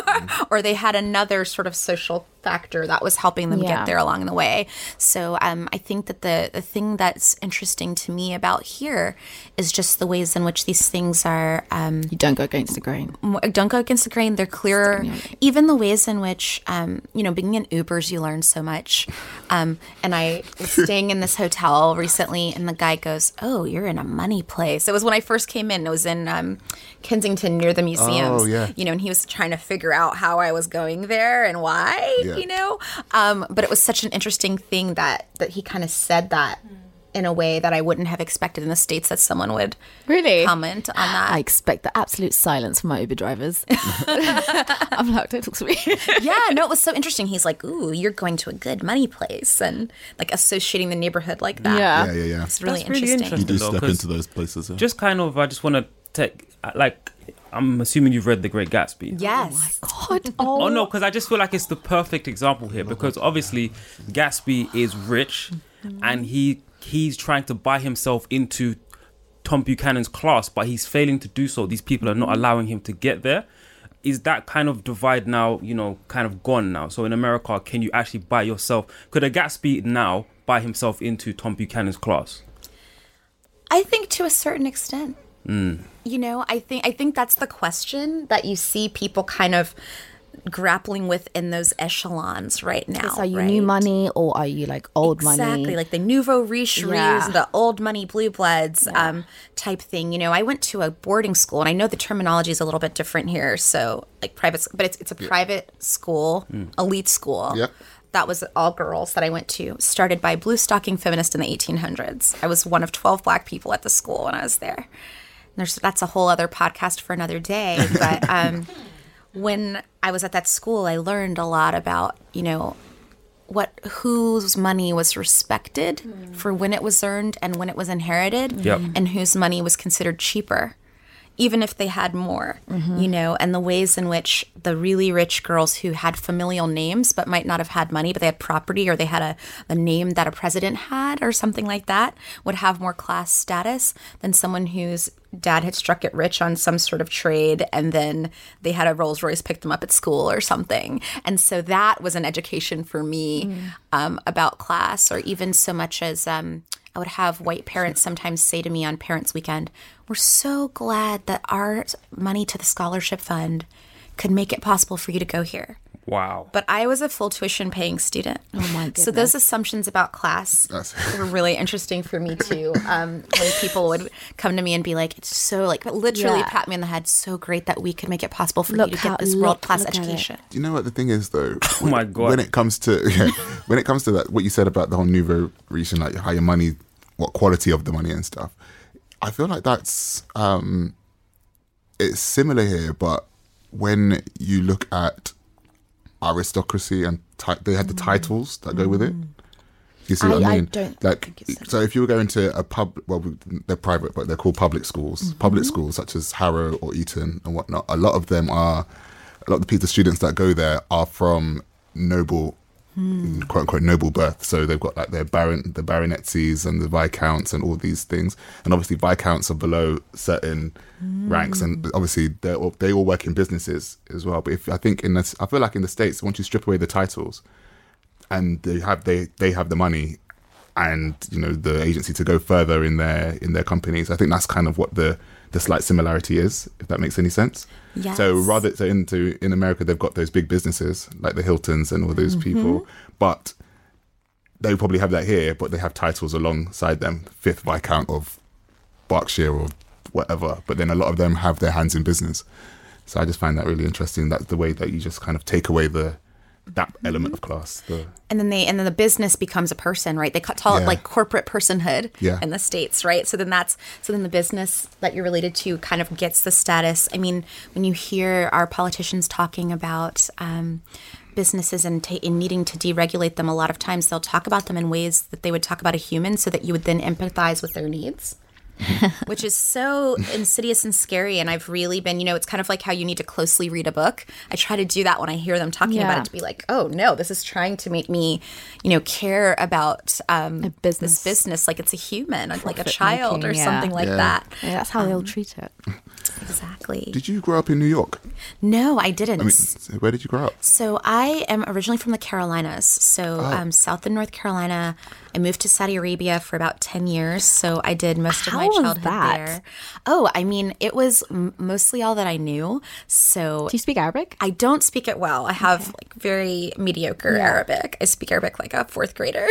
[SPEAKER 4] or they had another sort of social factor that was helping them get there along the way. So I think that the thing that's interesting to me about here is just the ways in which these things are...
[SPEAKER 6] you don't go against the grain.
[SPEAKER 4] Don't go against the grain. They're clearer. Even the ways in which, being in Ubers, you learn so much. And I was staying in this hotel recently, and the guy goes, oh, you're in a money place. It was when I first came in. It was in Kensington near the museums.
[SPEAKER 5] Oh, yeah.
[SPEAKER 4] And he was trying to figure out how I was going there and why, But it was such an interesting thing that he kind of said that in a way that I wouldn't have expected in the States, that someone would comment on that.
[SPEAKER 6] I expect the absolute silence from my Uber drivers. I'm like, don't talk to me.
[SPEAKER 4] It was so interesting. He's like, ooh, you're going to a good money place, and like associating the neighborhood like that.
[SPEAKER 5] Yeah.
[SPEAKER 4] It's really interesting.
[SPEAKER 5] You do step into those places. Yeah.
[SPEAKER 3] Just kind of, I just want to take, I'm assuming you've read The Great Gatsby.
[SPEAKER 4] Yes.
[SPEAKER 6] Oh my God.
[SPEAKER 3] Oh no, because I just feel like it's the perfect example here, because obviously Gatsby is rich and he's trying to buy himself into Tom Buchanan's class, but he's failing to do so. These people are not allowing him to get there. Is that kind of divide now, kind of gone now? So in America, can you actually buy yourself? Could a Gatsby now buy himself into Tom Buchanan's class?
[SPEAKER 4] I think to a certain extent. I think that's the question that you see people kind of grappling with in those echelons right now.
[SPEAKER 6] So are you new money, or are you like old money?
[SPEAKER 4] Exactly, like the nouveau riches, the old money blue bloods type thing. I went to a boarding school, and I know the terminology is a little bit different here. So like private, but it's a private school, elite school.
[SPEAKER 5] Yep.
[SPEAKER 4] That was all girls that I went to, started by blue stocking feminists in the 1800s. I was one of 12 Black people at the school when I was there. That's a whole other podcast for another day. But when I was at that school, I learned a lot about, whose money was respected for when it was earned and when it was inherited, and whose money was considered cheaper. even if they had more, you know, and the ways in which the really rich girls who had familial names but might not have had money, but they had property, or they had a name that a president had or something like that, would have more class status than someone whose dad had struck it rich on some sort of trade, and then they had a Rolls Royce pick them up at school or something. And so that was an education for me about class, or even so much as I would have white parents sometimes say to me on Parents' Weekend, "We're so glad that our money to the scholarship fund could make it possible for you to go here."
[SPEAKER 3] Wow.
[SPEAKER 4] But I was a full tuition paying student.
[SPEAKER 6] Oh my goodness.
[SPEAKER 4] So those assumptions about class were really interesting for me too. When people would come to me and be like, "It's so like," literally pat me on the head, "So great that we could make it possible for you to get this world-class education."
[SPEAKER 5] Do you know what the thing is though?
[SPEAKER 3] Oh my God.
[SPEAKER 5] When it comes to that, what you said about the whole nouveau riche and like how your money, what quality of the money and stuff, I feel like that's it's similar here, but when you look at aristocracy and they had the titles that go with it. You see what I mean?
[SPEAKER 6] I don't
[SPEAKER 5] like, so if you were going to a pub, well, they're private, but they're called public schools. Public schools such as Harrow or Eton and whatnot. A lot of the students that go there are from noble, quote unquote, noble birth. So they've got like the baronetcies and the viscounts and all these things. And obviously viscounts are below certain ranks, and obviously they all work in businesses as well. But I feel like in the States, once you strip away the titles, and they have the money and, you know, the agency to go further in their companies, I think that's kind of what the slight similarity is, if that makes any sense.
[SPEAKER 4] Yes.
[SPEAKER 5] So in America, they've got those big businesses like the Hiltons and all those people, but they probably have that here, but they have titles alongside them, 5th Viscount of Berkshire or whatever. But then a lot of them have their hands in business. So I just find that really interesting. That's the way that you just kind of take away that element of class.
[SPEAKER 4] And then the business becomes a person, right? They call it like corporate personhood in the States, right? So then the business that you're related to kind of gets the status. I mean, when you hear our politicians talking about businesses and needing to deregulate them, a lot of times they'll talk about them in ways that they would talk about a human, so that you would then empathize with their needs. Which is so insidious and scary. And I've really been, you know, it's kind of like how you need to closely read a book. I try to do that when I hear them talking about it, to be like, oh no, this is trying to make me, you know, care about this business like it's a human, like a child or something like that.
[SPEAKER 6] Yeah, that's how they'll treat it.
[SPEAKER 4] Exactly.
[SPEAKER 5] Did you grow up in New York?
[SPEAKER 4] No, I didn't.
[SPEAKER 5] I mean, where did you grow up?
[SPEAKER 4] So I am originally from the Carolinas. So South and North Carolina. I moved to Saudi Arabia for about 10 years. So I did most of my childhood there. Oh, I mean, it was mostly all that I knew. So
[SPEAKER 6] do you speak Arabic?
[SPEAKER 4] I don't speak it well. I have like very mediocre Arabic. I speak Arabic like a 4th grader.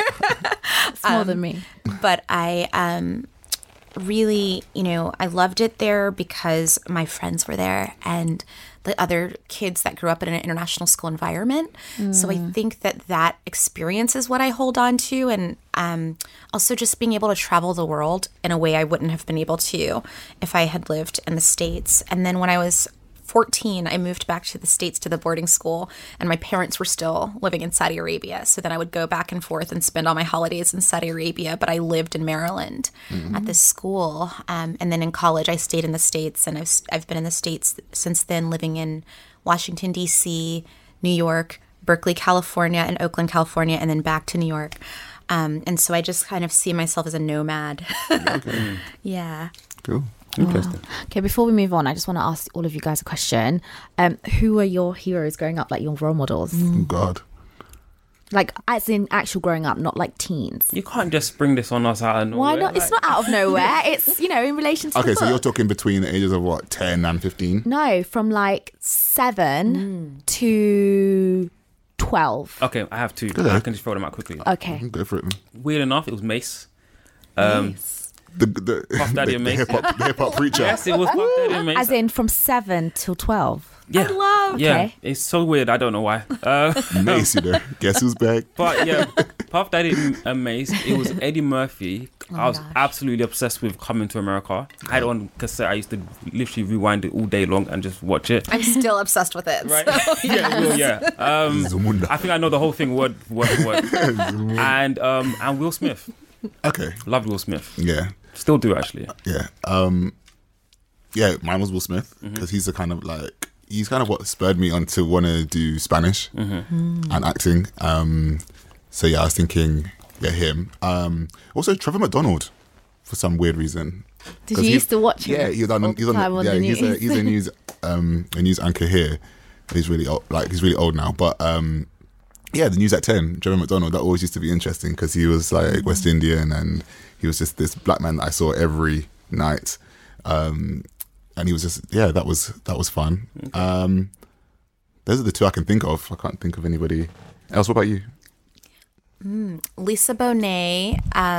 [SPEAKER 6] It's more than me.
[SPEAKER 4] But I really, you know, I loved it there because my friends were there and the other kids that grew up in an international school environment. So I think that experience is what I hold on to. And also just being able to travel the world in a way I wouldn't have been able to if I had lived in the States. And then when I was 14, I moved back to the States to the boarding school, and my parents were still living in Saudi Arabia. So then I would go back and forth and spend all my holidays in Saudi Arabia, but I lived in Maryland at this school. And then in college, I stayed in the States, and I've been in the States since then, living in Washington, D.C., New York, Berkeley, California, and Oakland, California, and then back to New York. And so I just kind of see myself as a nomad. Yeah.
[SPEAKER 5] Cool.
[SPEAKER 3] Interesting.
[SPEAKER 6] Okay, before we move on, I just want to ask all of you guys a question. Who were your heroes growing up, like your role models?
[SPEAKER 5] Oh, God.
[SPEAKER 6] Like, as in actual growing up, not like teens.
[SPEAKER 3] You can't just spring this on us out of nowhere.
[SPEAKER 6] Why not? It's not out of nowhere. It's, you know, in relation to
[SPEAKER 5] Okay,
[SPEAKER 6] the
[SPEAKER 5] so you're
[SPEAKER 6] book.
[SPEAKER 5] talking between the ages of what, 10 and 15?
[SPEAKER 6] No, from like 7 to 12.
[SPEAKER 3] Okay, I have 2.
[SPEAKER 5] Yeah.
[SPEAKER 3] I can just throw them out quickly.
[SPEAKER 6] Okay.
[SPEAKER 5] Go for it, man.
[SPEAKER 3] Weird enough, it was Mace.
[SPEAKER 5] The
[SPEAKER 3] Puff Daddy and Mace.
[SPEAKER 5] the hip-hop preacher.
[SPEAKER 3] Yes, it was Puff Daddy and Mace.
[SPEAKER 6] As in from 7 till 12.
[SPEAKER 3] Yeah. Yeah,
[SPEAKER 6] Okay.
[SPEAKER 3] it's so weird. I don't know why.
[SPEAKER 5] Mace, you know. Guess who's back?
[SPEAKER 3] But yeah, Puff Daddy and Mace. It was Eddie Murphy. I was absolutely obsessed with Coming to America. I had it on cassette. I used to literally rewind it all day long and just watch it.
[SPEAKER 4] I'm still obsessed with it.
[SPEAKER 3] Right?
[SPEAKER 4] So,
[SPEAKER 3] Yeah.
[SPEAKER 5] Zamunda.
[SPEAKER 3] I think I know the whole thing word for word. And Will Smith.
[SPEAKER 5] Okay.
[SPEAKER 3] Loved Will Smith.
[SPEAKER 5] Yeah.
[SPEAKER 3] Still do, actually.
[SPEAKER 5] Yeah. Yeah, mine was Will Smith because he's kind of what spurred me on to want to do Spanish and acting. So yeah, I was thinking, him. Also, Trevor McDonald for some weird reason.
[SPEAKER 6] Did you used to watch him?
[SPEAKER 5] Yeah, he's on the news. He's a news anchor here. He's really old, he's really old now, but the news at 10, Trevor McDonald. That always used to be interesting because he was like West Indian and he was just this black man that I saw every night. And he was just that was fun. Okay. Those are the two I can think of. I can't think of anybody else. What about you?
[SPEAKER 4] Lisa Bonet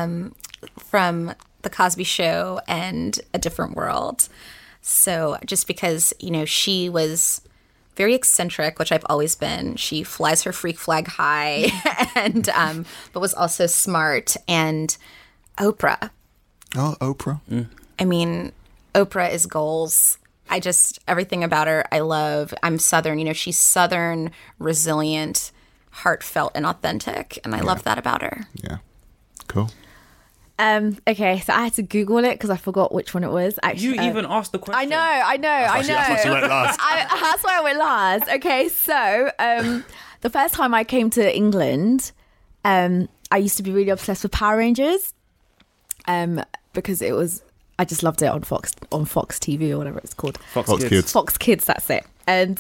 [SPEAKER 4] from The Cosby Show and A Different World. So just because she was very eccentric, which I've always been. She flies her freak flag high, and but was also smart. And Oprah.
[SPEAKER 5] Oh, Oprah.
[SPEAKER 4] I mean, Oprah is goals. Everything about her I love. I'm Southern. She's Southern, resilient, heartfelt, and authentic. And I love that about her.
[SPEAKER 5] Yeah. Cool.
[SPEAKER 6] Okay, so I had to Google it because I forgot which one it was. Actually,
[SPEAKER 3] you even asked the question.
[SPEAKER 6] I know.
[SPEAKER 5] That's why she went last.
[SPEAKER 6] That's why I went last. Okay, so the first time I came to England, I used to be really obsessed with Power Rangers, because I just loved it on Fox TV or whatever it's called.
[SPEAKER 3] Fox Kids.
[SPEAKER 6] Fox Kids, that's it. And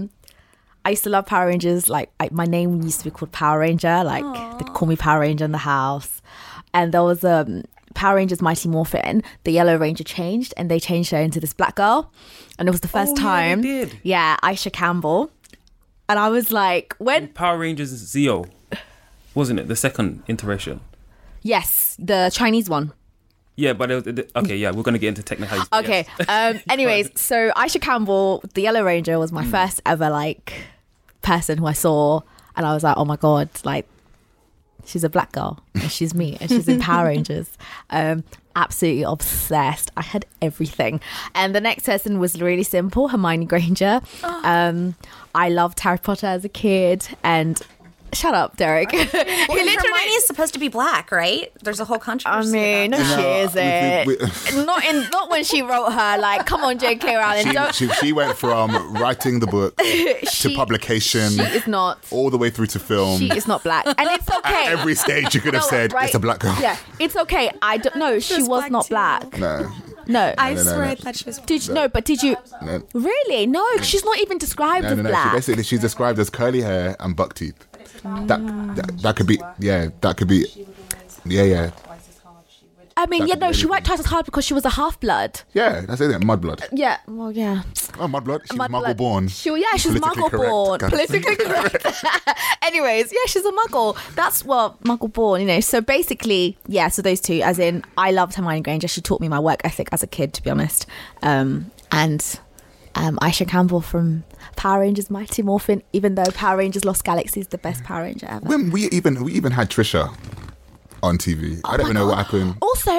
[SPEAKER 6] I used to love Power Rangers. Like my name used to be called Power Ranger. Like they'd call me Power Ranger in the house. And there was Power Rangers Mighty Morphin. The Yellow Ranger changed, and they changed her into this black girl. And it was the first time.
[SPEAKER 3] Yeah, they did.
[SPEAKER 6] Yeah, Aisha Campbell. And I was like, when
[SPEAKER 3] Power Rangers Zeo, wasn't it the second iteration?
[SPEAKER 6] Yes, the Chinese one.
[SPEAKER 3] Yeah, but we're gonna get into technicalities.
[SPEAKER 6] Okay.
[SPEAKER 3] Yes.
[SPEAKER 6] Anyways, so Aisha Campbell, the Yellow Ranger, was my first ever person who I saw, and I was like, oh my god, she's a black girl, and she's me, and she's in Power Rangers. Absolutely obsessed. I had everything. And the next person was really simple, Hermione Granger. I loved Harry Potter as a kid, and shut up, Derek.
[SPEAKER 4] Well, Hermione is supposed to be black, right? There's a whole controversy.
[SPEAKER 6] I mean, she isn't. Not when she wrote her. Come on, J.K. Rowling.
[SPEAKER 5] She went from writing the book to publication.
[SPEAKER 6] She is not.
[SPEAKER 5] All the way through to film.
[SPEAKER 6] She is not black, and it's okay.
[SPEAKER 5] At every stage, you could have said it's a black girl.
[SPEAKER 6] Yeah, it's okay. I don't know. She was not black. No.
[SPEAKER 4] I swear I thought she was.
[SPEAKER 6] Did you?
[SPEAKER 5] No.
[SPEAKER 6] Really? No, she's not even described as black.
[SPEAKER 5] She's described as curly hair and buck teeth. That could be. Yeah, that could be. Yeah.
[SPEAKER 6] I mean, she worked twice as hard because she was a half-blood.
[SPEAKER 5] Yeah, that's it. Mudblood.
[SPEAKER 6] Yeah, well, yeah.
[SPEAKER 5] Oh, Mudblood. She was Muggle-born.
[SPEAKER 6] She was Muggle-born. Politically correct. Anyways, yeah, she's a Muggle. That's what Muggle-born, So basically, so those two, as in, I loved Hermione Granger. She taught me my work ethic as a kid, to be honest. And Aisha Campbell from Power Rangers Mighty Morphin, even though Power Rangers Lost Galaxy is the best Power Ranger ever.
[SPEAKER 5] When we even had Trisha on TV. I don't even know what happened.
[SPEAKER 6] Also,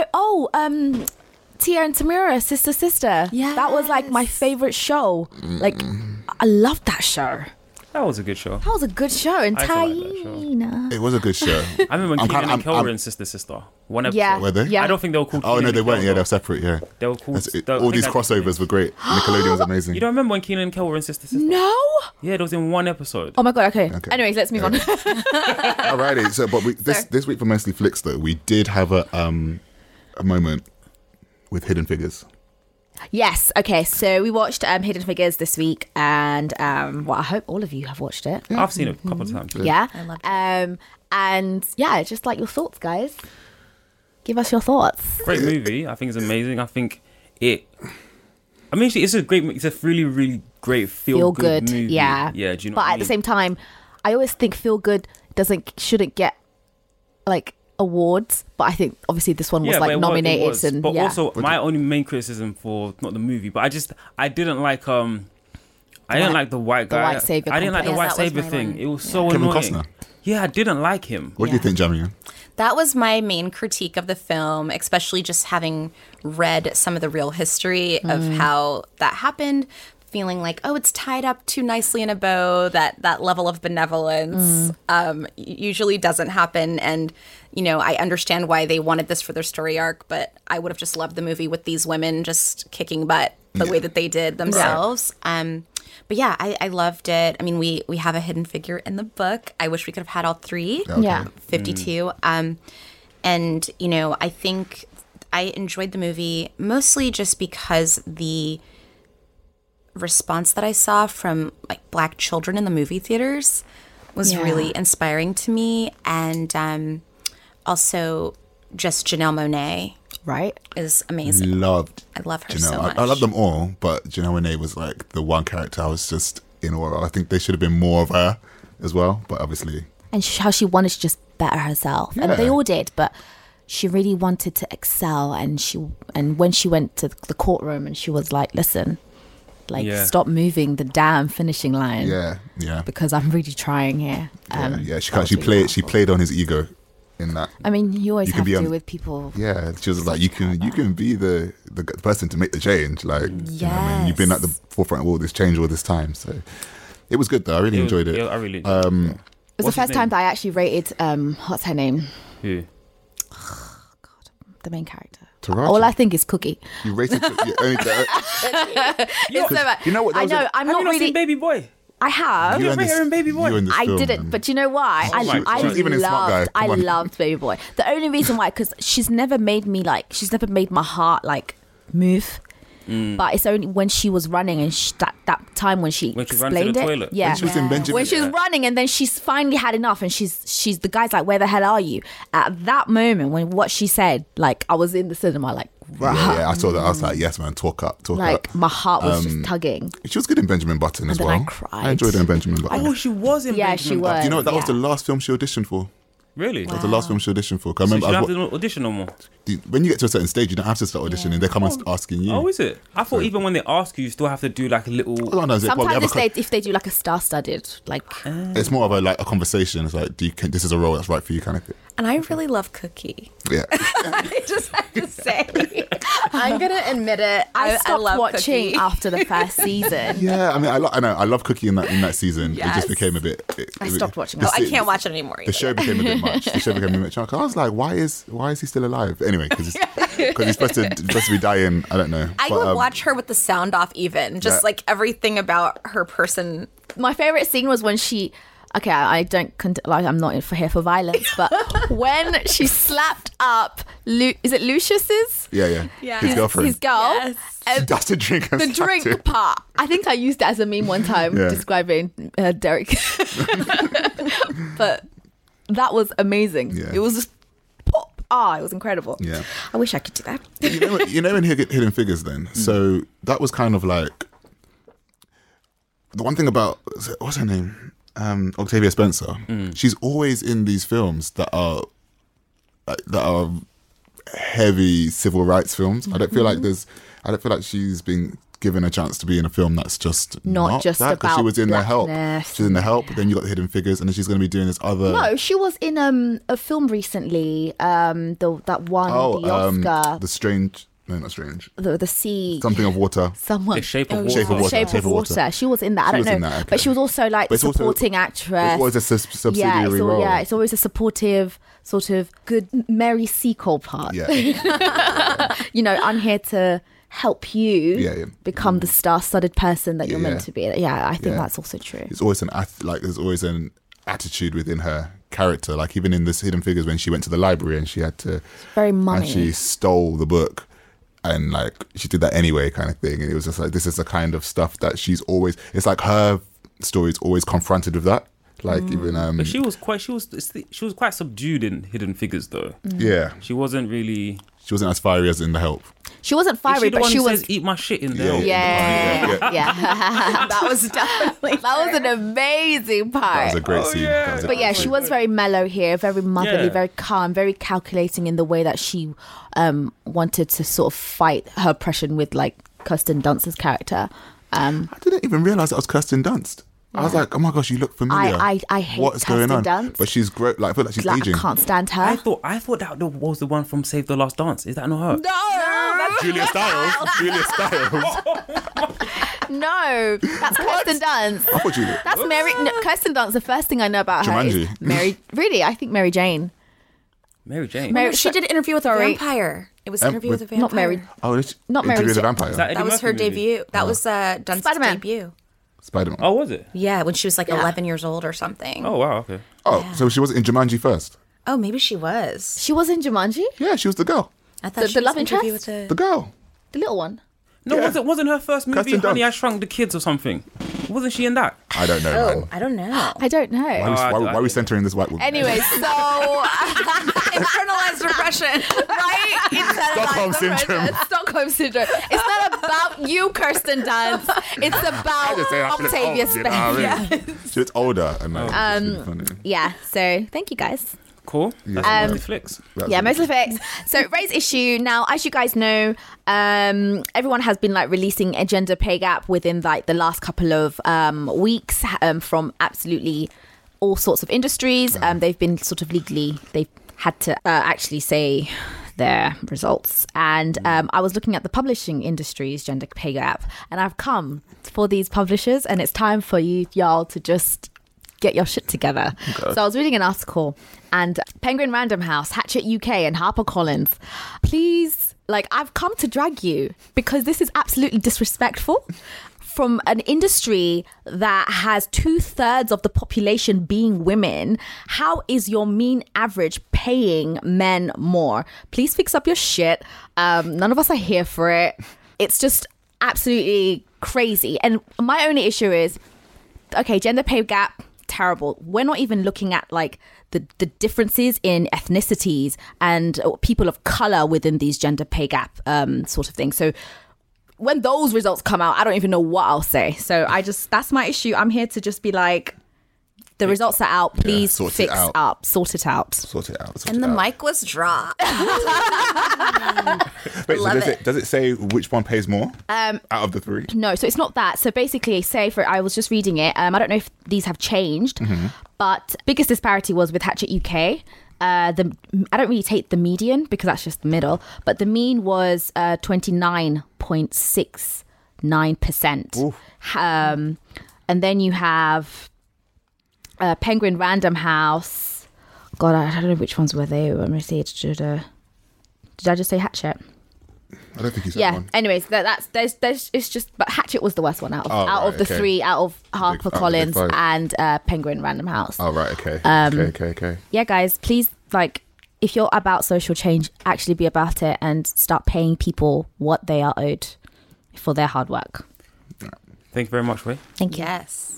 [SPEAKER 6] Tia and Tamira, Sister. Yeah, that was my favorite show. I loved that show.
[SPEAKER 3] That was a good show.
[SPEAKER 6] That was a good show. And Taina.
[SPEAKER 5] It was a good show.
[SPEAKER 3] I remember when Keegan and Kel were in Sister. One episode.
[SPEAKER 6] Yeah.
[SPEAKER 5] Were they?
[SPEAKER 6] Yeah.
[SPEAKER 3] I don't think they were called
[SPEAKER 5] Oh, no, they weren't. Yeah, they were separate. Yeah.
[SPEAKER 3] They were called...
[SPEAKER 5] all these crossovers were great. Nickelodeon was amazing.
[SPEAKER 3] You don't remember when Keegan and Kel were in Sister?
[SPEAKER 6] No.
[SPEAKER 3] Yeah, it was in one episode.
[SPEAKER 6] Oh my God, okay. Anyways, let's move on.
[SPEAKER 5] Alrighty. So, but this week for Mostly Flicks, though, we did have a moment with Hidden Figures.
[SPEAKER 6] Yes. Okay. So we watched Hidden Figures this week, and I hope all of you have watched it.
[SPEAKER 3] Yeah. I've seen it a couple of times.
[SPEAKER 6] Yeah.
[SPEAKER 4] I loved it.
[SPEAKER 6] And yeah, just your thoughts, guys. Give us your thoughts.
[SPEAKER 3] Great movie. I think it's amazing. I think it's a great. It's a really, really great feel good movie.
[SPEAKER 6] Yeah.
[SPEAKER 3] Yeah. Do you know?
[SPEAKER 6] But at the same time, I always think feel good shouldn't get awards, but I think obviously this one was nominated.
[SPEAKER 3] But also my only main criticism for not the movie, but I didn't like I didn't like the white guy.
[SPEAKER 6] The white savior.
[SPEAKER 3] I didn't like the white savior thing. It was so annoying.
[SPEAKER 5] Kevin Costner.
[SPEAKER 3] Yeah, I didn't like him.
[SPEAKER 5] What do you think, Jamia?
[SPEAKER 4] That was my main critique of the film, especially just having read some of the real history of how that happened, feeling it's tied up too nicely in a bow, that level of benevolence usually doesn't happen. And, I understand why they wanted this for their story arc, but I would have just loved the movie with these women just kicking butt the way that they did themselves. But yeah, I loved it. I mean, we have a hidden figure in the book. I wish we could have had all 3.
[SPEAKER 6] Yeah.
[SPEAKER 4] 52. And, you know, I think I enjoyed the movie mostly just because the response that I saw from like Black children in the movie theaters was really inspiring to me. And also just Janelle Monáe.
[SPEAKER 6] Right.
[SPEAKER 4] Is amazing. I love her
[SPEAKER 5] Janelle.
[SPEAKER 4] so much.
[SPEAKER 5] I love them all, but Janelle Monáe was like the one character I was just in awe of. I think they should have been more of her as well, but obviously.
[SPEAKER 6] And how she wanted to just better herself.
[SPEAKER 5] Yeah.
[SPEAKER 6] And they all did, but she really wanted to excel. And when she went to the courtroom and she was like, listen, like stop moving the damn finishing line.
[SPEAKER 5] Yeah.
[SPEAKER 6] Because I'm really trying here.
[SPEAKER 5] She played on his ego. In that,
[SPEAKER 6] I mean, you always have to with people.
[SPEAKER 5] Yeah, she was like, you can be the person to make the change. Like, you know what I mean? You've been at the forefront of all this change all this time. So it was good though. I really enjoyed it.
[SPEAKER 3] Yeah, I really.
[SPEAKER 6] It was the first time that I actually rated. What's her name?
[SPEAKER 3] Who?
[SPEAKER 6] God, the main character.
[SPEAKER 5] Taraji.
[SPEAKER 6] All I think is Cookie.
[SPEAKER 5] You rated.
[SPEAKER 6] You know what? I know. I'm not really.
[SPEAKER 3] Seen Baby Boy.
[SPEAKER 6] I have.
[SPEAKER 3] You rate her in Baby Boy.
[SPEAKER 6] I didn't, but you know why? I loved Baby Boy. The only reason why, because she's never made my heart like move. But it's only when she was running and that time when she explained it.
[SPEAKER 3] Toilet.
[SPEAKER 6] Yeah,
[SPEAKER 5] when she was in Benjamin.
[SPEAKER 6] When she was running and then she's finally had enough and she's the guy's like, where the hell are you? At that moment when what she said, like I was in the cinema like.
[SPEAKER 5] Yeah, I saw that. I was like, yes, man, talk up.
[SPEAKER 6] Like my heart was just tugging.
[SPEAKER 5] She was good in Benjamin Button as well.
[SPEAKER 6] I cried.
[SPEAKER 5] I enjoyed her in Benjamin Button.
[SPEAKER 3] Oh, she was in Benjamin
[SPEAKER 6] she
[SPEAKER 3] Button.
[SPEAKER 6] was.
[SPEAKER 5] Do you know what? That was the last film she auditioned for.
[SPEAKER 3] Really?
[SPEAKER 5] That was the last film she auditioned for. I
[SPEAKER 3] So
[SPEAKER 5] remember
[SPEAKER 3] she don't have to audition no more.
[SPEAKER 5] when you get to a certain stage, you don't have to start auditioning. They come and asking you.
[SPEAKER 3] Oh, is it? I thought even when they ask you, you still have to do like a little.
[SPEAKER 6] Sometimes if they do like a star-studded, like
[SPEAKER 5] it's more of a conversation. It's like, this is a role that's right for you, kind of thing.
[SPEAKER 4] And I really love Cookie.
[SPEAKER 5] Yeah.
[SPEAKER 4] I just have to say, I'm gonna admit it.
[SPEAKER 6] I stopped
[SPEAKER 4] love
[SPEAKER 6] watching
[SPEAKER 4] Cookie.
[SPEAKER 6] after the first season.
[SPEAKER 5] Yeah, I mean, I love Cookie in that season.
[SPEAKER 4] Yes.
[SPEAKER 5] It just became a bit.
[SPEAKER 6] I stopped watching.
[SPEAKER 4] I can't watch it anymore.
[SPEAKER 5] The show became a bit much. I was like, why is he still alive? Anyway, because he's supposed to be dying. I don't know.
[SPEAKER 4] I would watch her with the sound off, even just like everything about her person.
[SPEAKER 6] My favorite scene was when she. Okay, I don't I'm not here for violence, but when she slapped up, is it Lucius's?
[SPEAKER 5] Yeah. His girlfriend.
[SPEAKER 6] His girl.
[SPEAKER 4] Yes.
[SPEAKER 5] That's the drink.
[SPEAKER 6] The drink part. I think I used it as a meme one time describing Derek. But that was amazing. Yeah. It was just pop. It was incredible.
[SPEAKER 5] Yeah.
[SPEAKER 6] I wish I could do that.
[SPEAKER 5] You know in Hidden Figures then? So that was kind of like the one thing about, what's her name? Octavia Spencer. She's always in these films that are heavy civil rights films. I don't feel like she's been given a chance to be in a film that's just not just that, because she was in The Help. She's in The Help. Then you got the Hidden Figures, and then she's going to be doing this other.
[SPEAKER 6] No, she was in a film recently. That won the Oscar.
[SPEAKER 5] The Strange. No, not Strange.
[SPEAKER 6] The Sea.
[SPEAKER 5] Something of Water.
[SPEAKER 3] The Shape of Water.
[SPEAKER 6] Shape of Water. She was in that. I don't know. Okay. But she was also like the supporting actress.
[SPEAKER 5] It's always a subsidiary role.
[SPEAKER 6] Yeah, it's always a supportive, sort of good Mary Seacole part.
[SPEAKER 5] Yeah.
[SPEAKER 6] I'm here to help you become the star-studded person that you're meant to be. Yeah, I think that's also true.
[SPEAKER 5] There's always an attitude within her character. Like even in this Hidden Figures, when she went to the library and she had to
[SPEAKER 6] very money.
[SPEAKER 5] And she stole the book. And like she did that anyway, kind of thing. And it was just like, this is the kind of stuff that she's always. It's like her story is always confronted with that. Like even.
[SPEAKER 3] But she was quite subdued in Hidden Figures, though.
[SPEAKER 5] Yeah,
[SPEAKER 3] she wasn't really.
[SPEAKER 5] She wasn't as fiery as in The Help.
[SPEAKER 6] She wasn't fiery, but she was.
[SPEAKER 3] Eat my shit in there.
[SPEAKER 6] Yeah.
[SPEAKER 4] That was definitely.
[SPEAKER 6] That was an amazing part.
[SPEAKER 5] That was a great scene.
[SPEAKER 3] Yeah.
[SPEAKER 6] But yeah, she was very mellow here, very motherly, very calm, very calculating in the way that she wanted to sort of fight her oppression with like Kirsten Dunst's character.
[SPEAKER 5] I didn't even realize that was Kirsten Dunst. I was like, oh my gosh, you look familiar.
[SPEAKER 6] I hate
[SPEAKER 5] what's going
[SPEAKER 6] Kirsten
[SPEAKER 5] on.
[SPEAKER 6] Dunst.
[SPEAKER 5] But she's great. Like I feel like she's aging.
[SPEAKER 6] I can't stand her.
[SPEAKER 3] I thought that was the one from Save the Last Dance. Is that not her?
[SPEAKER 6] No,
[SPEAKER 5] Julia Stiles.
[SPEAKER 6] No, that's Kirsten Dunst.
[SPEAKER 5] I thought Julia.
[SPEAKER 6] That's Mary. No, Kirsten Dunst. The first thing I know about her is Mary. Really, I think Mary Jane.
[SPEAKER 3] Mary Jane.
[SPEAKER 4] She did an interview with a vampire. It was Interview with a Vampire.
[SPEAKER 6] Not Mary.
[SPEAKER 5] Oh,
[SPEAKER 6] Not Mary
[SPEAKER 5] Interview with a
[SPEAKER 6] Jane.
[SPEAKER 5] Vampire.
[SPEAKER 4] That was her debut. That was Dunst's
[SPEAKER 6] Spider-Man.
[SPEAKER 4] debut.
[SPEAKER 5] Spider-Man.
[SPEAKER 3] Oh, was it?
[SPEAKER 4] Yeah, when she was like 11 years old or something.
[SPEAKER 3] Oh, wow. Okay.
[SPEAKER 5] Oh, so she was in Jumanji first.
[SPEAKER 4] Oh, maybe she was.
[SPEAKER 6] She was in Jumanji?
[SPEAKER 5] Yeah, she was the girl.
[SPEAKER 4] I thought
[SPEAKER 6] The
[SPEAKER 4] she was
[SPEAKER 6] love
[SPEAKER 4] Interview
[SPEAKER 6] interest?
[SPEAKER 4] with
[SPEAKER 5] The girl.
[SPEAKER 6] The little one.
[SPEAKER 3] No,
[SPEAKER 5] Yeah.
[SPEAKER 3] wasn't her first movie
[SPEAKER 5] Kirsten
[SPEAKER 3] Honey,
[SPEAKER 5] Dunst.
[SPEAKER 3] I Shrunk the Kids or something? Wasn't she in that?
[SPEAKER 5] I don't know,
[SPEAKER 4] Oh,
[SPEAKER 5] man.
[SPEAKER 4] I don't know.
[SPEAKER 6] I don't know.
[SPEAKER 5] Why are we centering this white woman?
[SPEAKER 6] Anyway, so
[SPEAKER 4] Internalized depression.
[SPEAKER 6] right?
[SPEAKER 5] Stockholm syndrome.
[SPEAKER 6] Stockholm syndrome. It's not about you, Kirsten Dunst. It's about
[SPEAKER 5] just saying, I feel
[SPEAKER 6] Octavia
[SPEAKER 5] old, you know what I
[SPEAKER 6] Spencer.
[SPEAKER 5] mean? She was older. And it's really funny.
[SPEAKER 6] Yeah. So thank you guys.
[SPEAKER 3] Cool. That's mostly flicks.
[SPEAKER 5] That's
[SPEAKER 6] Yeah,
[SPEAKER 5] really-
[SPEAKER 6] mostly fix. So raise issue. Now, as you guys know, everyone has been like releasing a gender pay gap within like the last couple of weeks from absolutely all sorts of industries. They've been sort of they've had to actually say their results. And I was looking at the publishing industry's gender pay gap, and I've come for these publishers, and it's time for y'all to just get your shit together. So I was reading an article, and Penguin Random House, Hatchet UK, and HarperCollins, please, like, I've come to drag you because this is absolutely disrespectful from an industry that has 2/3 of the population being women. How is your mean average paying men more? Please fix up your shit. None of us are here for it. It's just absolutely crazy. And my only issue is, okay, gender pay gap, terrible. We're not even looking at like the differences in ethnicities and people of color within these gender pay gap sort of thing. So when those results come out, I don't even know what I'll say. So that's my issue. I'm here to just be like, the results are out. Please
[SPEAKER 5] sort it
[SPEAKER 6] fix
[SPEAKER 5] out.
[SPEAKER 6] up, sort it out.
[SPEAKER 5] Sort it out.
[SPEAKER 4] And the mic was dropped.
[SPEAKER 5] Wait, so
[SPEAKER 4] Love
[SPEAKER 5] does it say which one pays more out of the three?
[SPEAKER 6] No, so it's not that. So basically, I was just reading it. I don't know if these have changed, but biggest disparity was with Hatchet UK. I don't really take the median because that's just the middle, but the mean was 29.69%. And then you have Penguin Random House. God, I don't know which ones were they. I'm going to say did I just say Hatchet?
[SPEAKER 5] I don't think you said
[SPEAKER 6] Yeah.
[SPEAKER 5] one.
[SPEAKER 6] Anyways, it's just, but Hatchet was the worst one out of the three, out of HarperCollins
[SPEAKER 5] five.
[SPEAKER 6] and Penguin Random House.
[SPEAKER 5] Oh, right. Okay. Okay.
[SPEAKER 6] Yeah, guys, please, like, if you're about social change, actually be about it and start paying people what they are owed for their hard work.
[SPEAKER 3] Thank you very much, Wei.
[SPEAKER 6] Thank you.
[SPEAKER 4] Yes.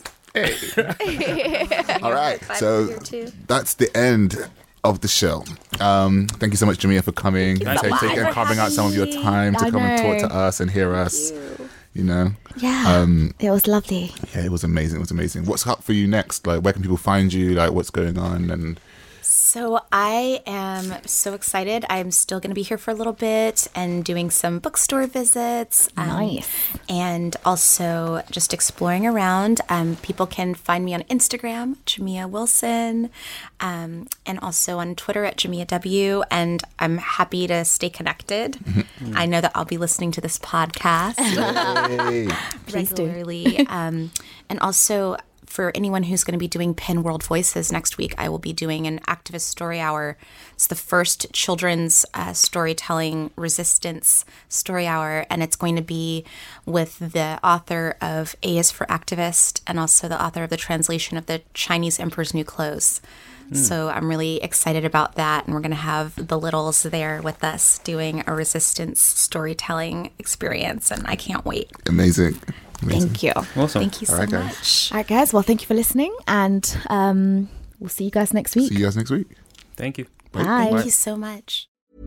[SPEAKER 5] All right. So that's the end of the show. Thank you so much, Jamia, for coming and carving out some of your time to come and talk to us and hear us. You know?
[SPEAKER 6] Yeah. It was lovely.
[SPEAKER 5] Yeah, it was amazing. It was amazing. What's up for you next? Like, where can people find you? Like, what's going on? And
[SPEAKER 4] So I am so excited. I'm still going to be here for a little bit and doing some bookstore visits.
[SPEAKER 6] Nice.
[SPEAKER 4] And also just exploring around. People can find me on Instagram, Jamia Wilson, and also on Twitter at Jamia W. And I'm happy to stay connected. I know that I'll be listening to this podcast regularly. And also, for anyone who's going to be doing Penn World Voices next week, I will be doing an activist story hour. It's the first children's storytelling resistance story hour, and it's going to be with the author of A is for Activist and also the author of the translation of the Chinese Emperor's New Clothes. So I'm really excited about that, and we're going to have the littles there with us doing a resistance storytelling experience, and I can't wait.
[SPEAKER 5] amazing.
[SPEAKER 6] Thank you.
[SPEAKER 3] Awesome.
[SPEAKER 4] Thank you so
[SPEAKER 5] guys.
[SPEAKER 4] much.
[SPEAKER 6] All right, guys. Well, thank you for listening, and we'll see you guys next week.
[SPEAKER 5] See you guys next week.
[SPEAKER 3] Thank you.
[SPEAKER 6] Bye.
[SPEAKER 4] Thank you so much.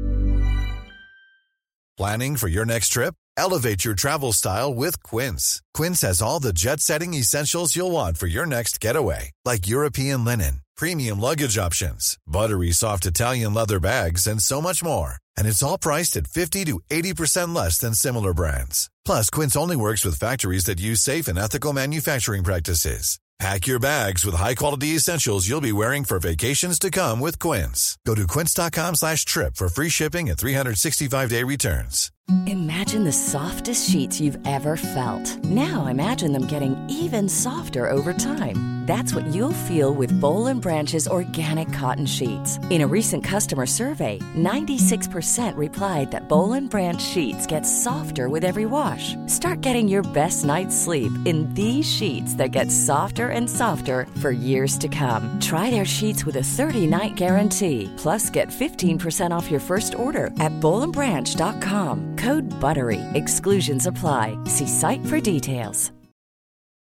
[SPEAKER 9] Planning for your next trip? Elevate your travel style with Quince. Quince has all the jet-setting essentials you'll want for your next getaway, like European linen, premium luggage options, buttery soft Italian leather bags, and so much more. And it's all priced at 50 to 80% less than similar brands. Plus, Quince only works with factories that use safe and ethical manufacturing practices. Pack your bags with high-quality essentials you'll be wearing for vacations to come with Quince. Go to quince.com/trip for free shipping and 365-day returns.
[SPEAKER 8] Imagine the softest sheets you've ever felt. Now imagine them getting even softer over time. That's what you'll feel with Boll & Branch's organic cotton sheets. In a recent customer survey, 96% replied that Boll & Branch sheets get softer with every wash. Start getting your best night's sleep in these sheets that get softer and softer for years to come. Try their sheets with a 30-night guarantee. Plus, get 15% off your first order at bollandbranch.com. Code BUTTERY. Exclusions apply. See site for details.